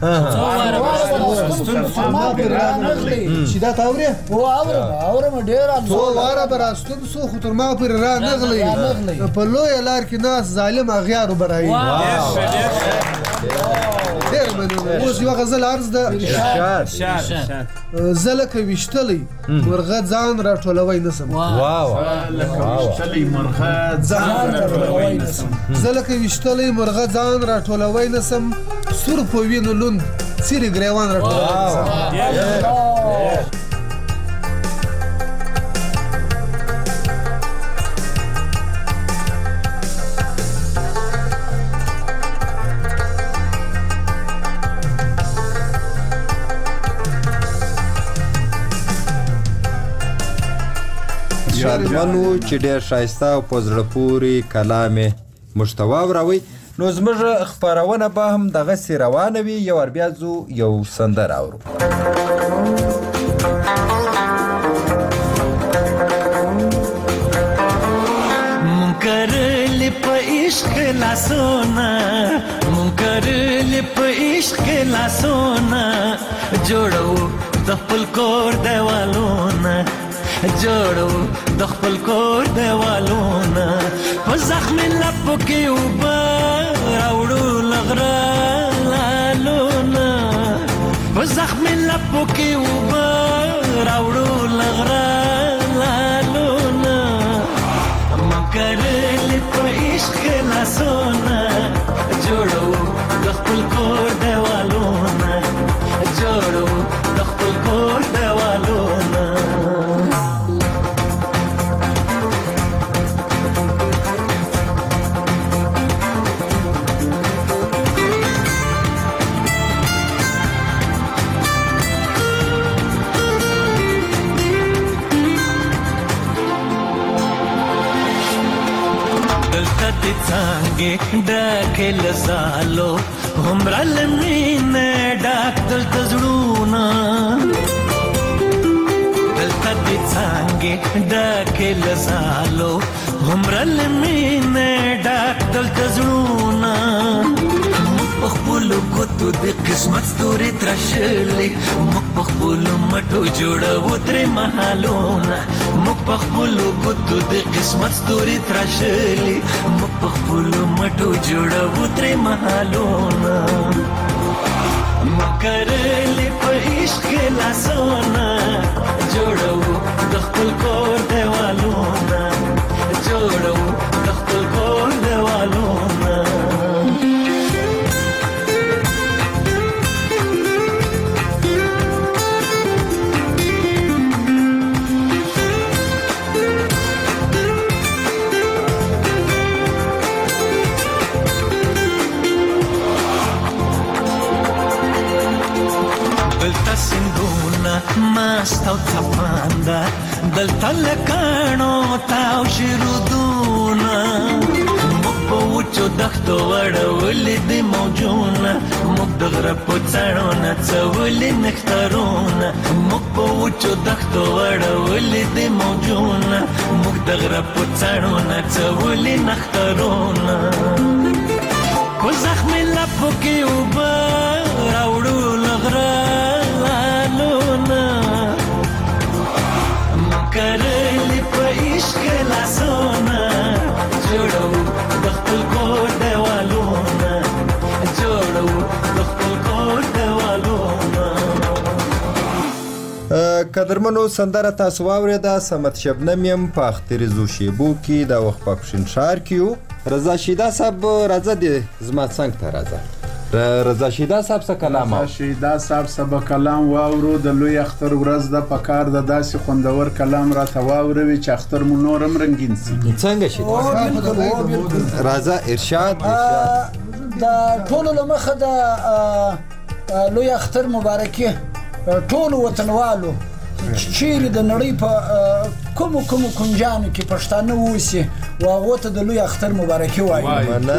Speaker 7: چې دا تاورې
Speaker 23: اورم ډېر
Speaker 7: څو واره براستون سو خو تر ما پورې را نغلی په لوی لار کې ناس ظالم اغیار برایي ډېر مننه اوس یو غزل عرض ده زله کې وشتلی مرغه ځان راټولوي نسم زله کې وشتلی مرغه ځان راټولوي نسم سور په وینو لوند سری ګریوان راټولوي
Speaker 2: شادمنو چې ډېر ښایسته او په زړه پورې کلام یې موږ ته واوروئ نو زموږ خپرونه به هم دغسې روانه وي یو ور بیا ځو یو سندره اورو
Speaker 17: کرلی په عشق لاسونه مون کرلی په عشق لاسونه جوړو د خپل کور دیوالونه جوړو د خپل کور دیوالونه په زخم لپو کې اوبه راوړو لغره لالونه په زخم لپو کې اوبه راوړو لغره لالونه مکرلی په عشق لاسونه جوړو د خپل کور دیوالونه جوړو د خپل کور دیوالونه څنګه څانګې ډکې له زالو هومره له مینې ډک دلته زړونه دلته دې څانګې ډکې له زالو هومره له مینې ډک دلته زړونه په خپلو ګوتو د قسمت ستوري تراشلې موږ په خپلو مټو جوړوو ترې مهالونه موږ په خپلو ګوتو د قسمت ستوري تراشلې موږ په خپلو مټو جوړوو ترې مهالونه مکرلې په عشق کې لاسونه جوړوو د خپل کور دیوالونه جوړوو د خپل کور دیوالونه دلته سندونه مست او څپانده دلته لکاڼو تاو شرودونه موږ په وچو دښتو اړولې دي موجونه موږ د غره په څڼو نڅولې نښترونه موږ په وچو دښتو اړولې دي موجونه موږ د غره په څڼو نڅولې نښترونه په زخمي لپو کې اوبه راوړو له غره کرلی په عشق لاسونه جوړو د خپل کور دیوالونه جوړو د خپل کور دیوالونه
Speaker 2: قدرمنو سندره تاسو واورېده صمد شبنم یم په اختریزو شیبو کې د وخت په پښنشار کې رضا شیدا صاحب راځه دې زما څنګ ته راځه رضا شیدا صاحب څه کلام
Speaker 3: رضا شیدا صاحب څه کلام واورو د لوی اختر ورځ د پکار د داسې خوندور کلام را ته واوروي چې اختر مو نورم رنگین سي
Speaker 2: څنګه شیدا راځه ارشاد
Speaker 23: د ټولو له مخه د لوی اختر مبارکي ټولو وطنوالو چیرې د نړۍ په کومو کنجانو کې پښتانه اوسي و هغو ته د لوی اختر مبارکي وایي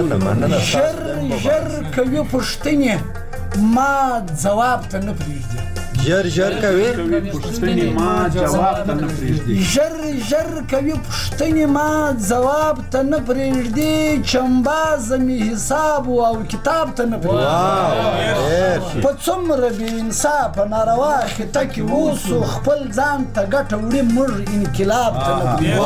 Speaker 23: ژر کوي پوښتنې ما ځواب ته نه پرېږدي
Speaker 2: ژر کوي
Speaker 3: پوښتنې ما جواب ته نه پرېږدي
Speaker 23: ژر کوي پوښتنې ما ځواب ته نه پرېږدي چمبازه مې حساب او کتاب ته نه پرېږدي په څومره بې انصافه ناروا خطه کې اوسو خپل ځان ته ګټه وړي موږ انقلاب ته نه پرېږدي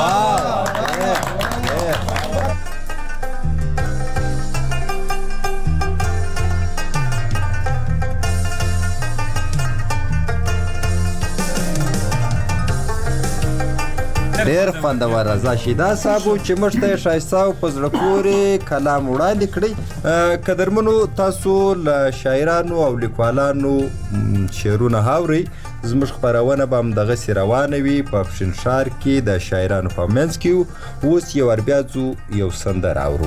Speaker 2: ډېر خوندور رضا شیدا صاحب چې موږ ته یې ښایسته او په زړه پورې کلام وړاندې کړی قدرمنو تاسو له شاعرانو او لیکوالانو شعرونه اورئ زموږ خپرونه به همدغسې روانه وي په پښنشار کې د شاعرانو په منځ کې اوس یو ور بیا ځو یو سندره اورو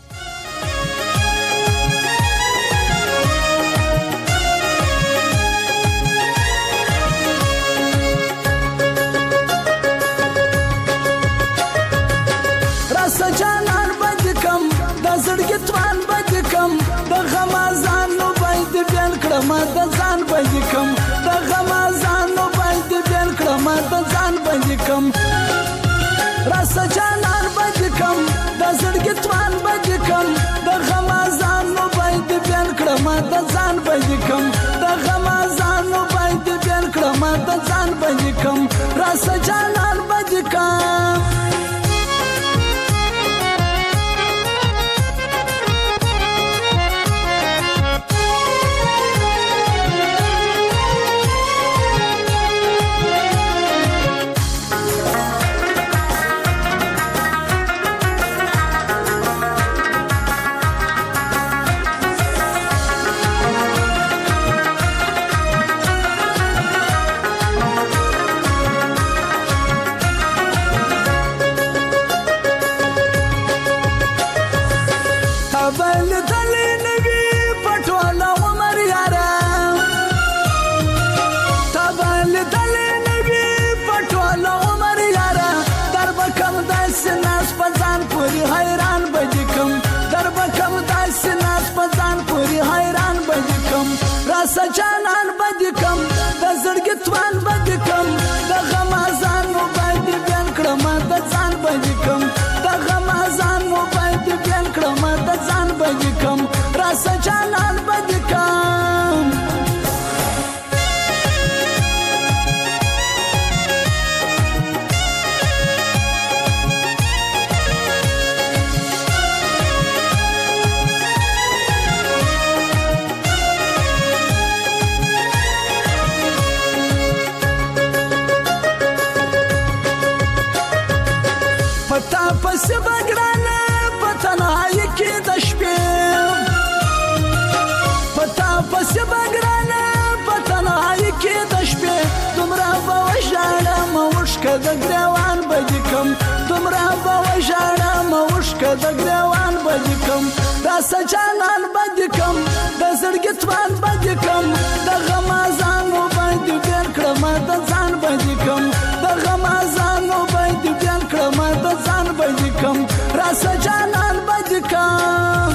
Speaker 23: د ځان باندې کم د غمازانو باندې بیل کړم د ځان باندې کم راسه جانان باندې کم د زړګي توان باندې کم د غمازانو باندې بیل کړم د ځان باندې کم د غمازانو باندې بیل کړم د ځان باندې کم راسه جانان باندې کم د ګریوان به دې کم دومره به وژاړم اوښکه د ګریوان به دې کم راسه جانان به دې کم د زړګي توان به دې کم د غمازانو باندې بېل کړم د ځان به دې کم د غمازانو باندې بېل کړم د ځان به دې کم راسه جانان به دې کم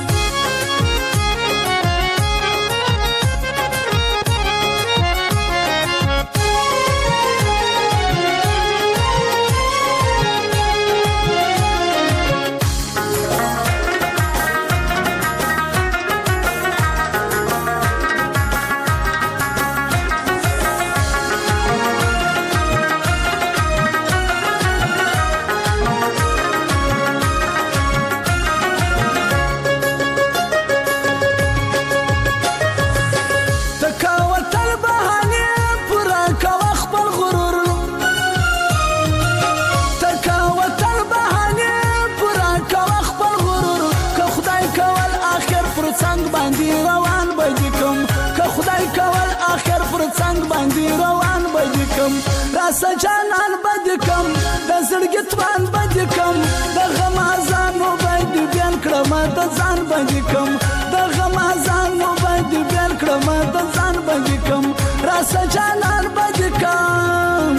Speaker 23: راسه جانان به دې کم د زړګي توان به دې کم د غمازانو باندې بېل کړم د ځان به دې کم د غمازانو باندې بېل کړم د ځان به دې کم راسه جانان به دې کم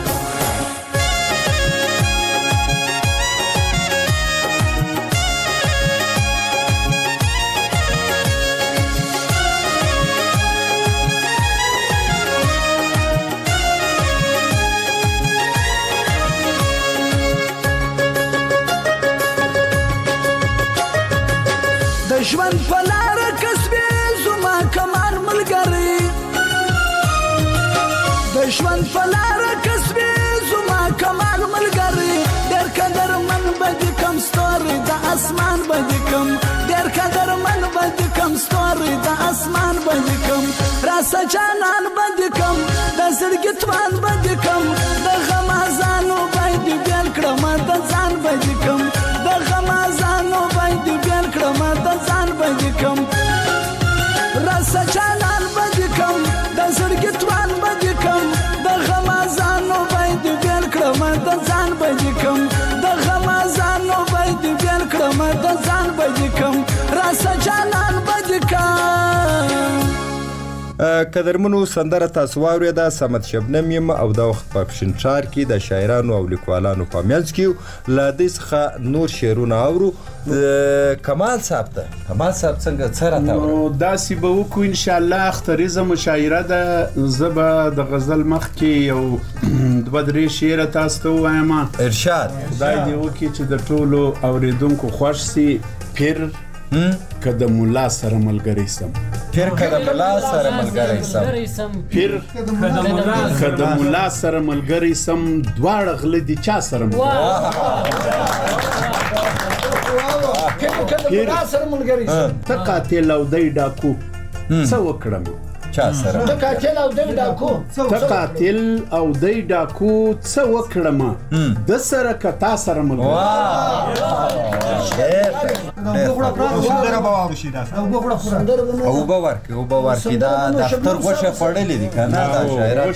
Speaker 23: ژوند په لاره کسبې زما کمر ملګری د ژوند په لاره کسبې زما کمر ملګری ډېر قدرمن به دې کم ستوري د اسمان به دې کم ډېر قدرمن به دې کم ستوري د اسمان به دې کم راسه جانان به دې کم د زړګي توان به دې کم د غمازانو باندې بېل کړم د ځان به دې کم د غمازانو باندې بېل کړم د ځان به دې کم راسه جانان به دې کم د زړګي توان به دې کم د غمازانو باندې بېل کړم د ځان به دې کم د غمازانو باندې بېل کړم د ځان به دې کم راسه جانان به دې کم
Speaker 2: قدرمنو سندره تاسو واورېده صمد شبنم یم او دا وخت په پشنچار کې د شاعرانو او لیکوالانو په منځ کې له دې څخه نور شعرونه اورو کمال صاحب ته کمال صاحب څنګه څه راته
Speaker 3: نو داسې به وکړو انشاءالله اختریزه مشاعره ده زه به د غزل مخکې یو دوه درې شعره تاسو ته ووایم
Speaker 2: ارشاد
Speaker 3: خدای دې وکړي چې د ټولو اورېدونکو خوښ سي پیر که د ملا سره ملګری سم
Speaker 2: پیر که د ملا سره ملګری سم
Speaker 3: پیر که د ملا سره ملګری سم دواړه غله دي چا سره پیر ته قاتل او دی ډاکو څه وکړم
Speaker 2: چا سره
Speaker 23: ته قاتل او دی ډاکو
Speaker 3: څه وکړم د سره که تا سره ملګری
Speaker 2: اوبه ورکې دا د اختر غوښه خوړلې دي که نه دا شاعران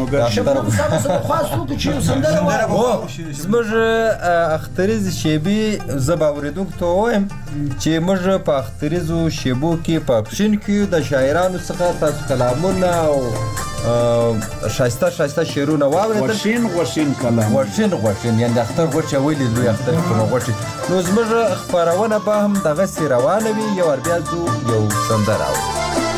Speaker 2: زموږ اختریز شیبې زه به اورېدونکو ته ووایم چې موږ په اختریزو شیبو کې په پښین کې د شاعرانو څخه تاسو کلامونه او ښایسته شعرونه واورېدل
Speaker 3: غوښین کلام
Speaker 2: غوښین یعنې د اختر غوښه ولې لوی اختر کومه غوښې نو زموږ خپرونه به هم دغسې روانه وي یو ور بیا ځو یو سندره اورو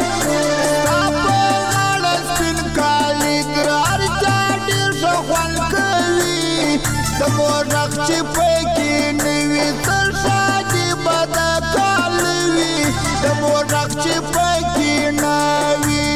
Speaker 9: د موږک چې پکې نه وي تر شادي به د کال وي د موږک چې پکې نه وي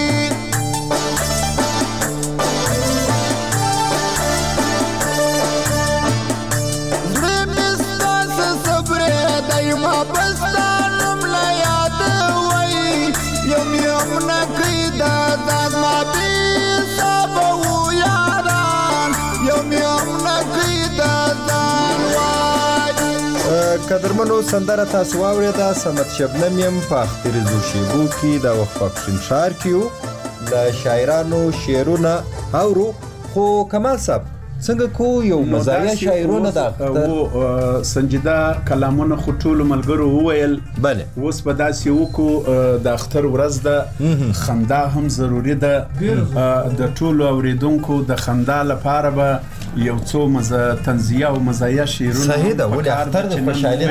Speaker 9: زړه مې ستاسې صبرېدی ما به ستا نوم له یادوئ یم نه کوي دا ځان ما بې حسابه وو یاران یم نه کوي
Speaker 2: قدرمنو سندره تاسو واورېده صمد شبنم یم په اختریزو شیبو کې دا وخت په پشنچار کې و د شاعرانو شعرونه اورو خو کمال صاحب څنګه کو یو مزایا شاعرونه د
Speaker 3: سنجیده کلامونه خو ټولو ملګرو وویل
Speaker 2: بله
Speaker 3: اوس به داسې وکړو د اختر ورځ ده خندا هم ضروري ده د ټولو اورېدونکو د خندا لپاره به یو څو تنزیه او مزایا شعرونه
Speaker 2: صحیح ده ولې اختر د خوشحالۍ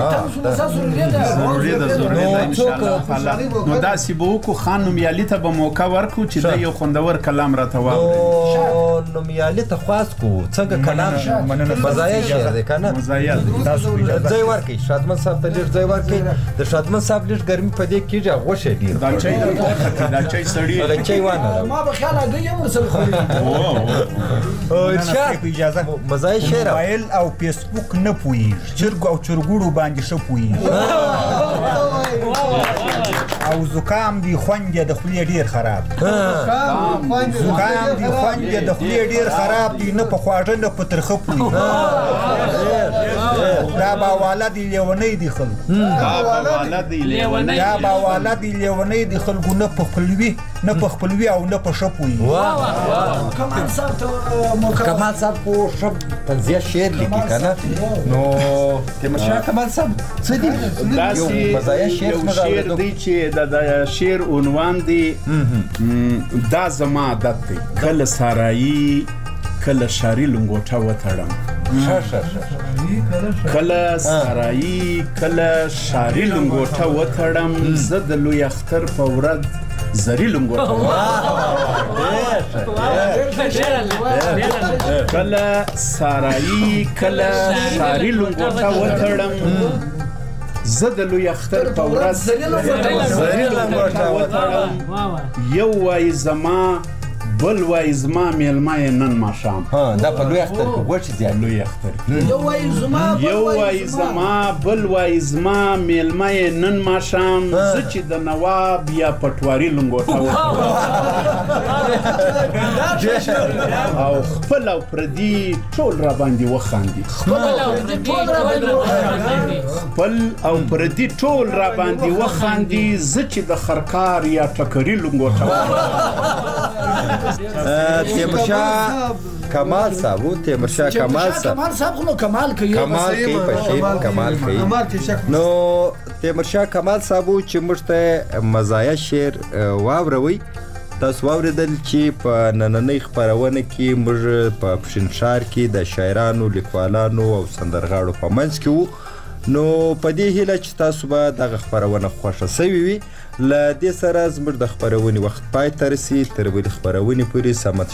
Speaker 3: ضروري ده انشاءالله تعالی نو داسې به وکړو خان نومیالي ته به موقع ورکړو چې د یو خوندور کلام راته واوري
Speaker 2: نومیالي ته خواست کو څنګه کلام مزایا شعر دی که نه
Speaker 3: مزایا
Speaker 2: ځای ورکړئ شادمن صاحب ته لږ ځای ورکړئ د شادمن صاحب لږ ګرمي په دې کېږي غوښه ډېر
Speaker 3: دا چای سړي
Speaker 2: چای وانه
Speaker 7: ما به خیال هګۍ هم ورسره خوري
Speaker 2: ارشاد
Speaker 5: اجازه
Speaker 2: مزایا شعر
Speaker 5: موبایل او فیسبوک نه پوهېږي چرګ او چرګوړو باندې ښه پوهېږي او زکام دی خوند د خولې ډېر خراب زکام دی خوند د خولې ډېر خراب دی نه په خواږه نه په ترخه پوهېږي دا باواله دی لیونۍ دی خلکو دا باواله دی لیونۍ دی خلکو نه په خپلوي او نه په ښه پوهېږي
Speaker 2: کمال صاحب خو ښه تنزیه شعر لیکي که نه نو تیمورشاه کمال صاحب څه دي
Speaker 3: یو شعر دی چې د شعر عنوان دی دا زما عادت دی کله سارایي کله شاري لنګوټه وتړم کله سارایي کله شاري لنګوټه وتړم زه د لوی اختر په ورځ زری لنګوټه کله سارایي کله شاري لنګوټه وتړم زه د لوی اختر په ورځ زری لنګوټه وتړم یو وایي زما بل وایي زما میلمه یې نن ماښام
Speaker 2: دا په لوی اختر کې غوښې زیات
Speaker 3: لوی اختر یو وایي زما بل وایي زما میلمه یې نن ماښام زه چې د نواب یا پټواري لنګوټه او خپل او پردي ټول را باندې وخاندي خپل او پردي ټول را باندې وخاندي زه چې د خرکار یا ټکري لنګوټه
Speaker 2: تیمورشاه کمال صاحب خو نو کمال کوي په شعر کمال کوي نو تیمورشاه کمال صاحب چې موږ ته مزایا شعر واوروئ تاسو واورېدل چې په نننۍ خپرونه کې موږ په پښینښار کې د شاعرانو لیکوالانو او سندرغاړو په منځ کې وو نو په دې هیله چې تاسو به دغه خپرونه خوښه سوي وي له دې سره زموږ د خپرونې وخت پای ته رسي تر بلې خپرونې پورې سمت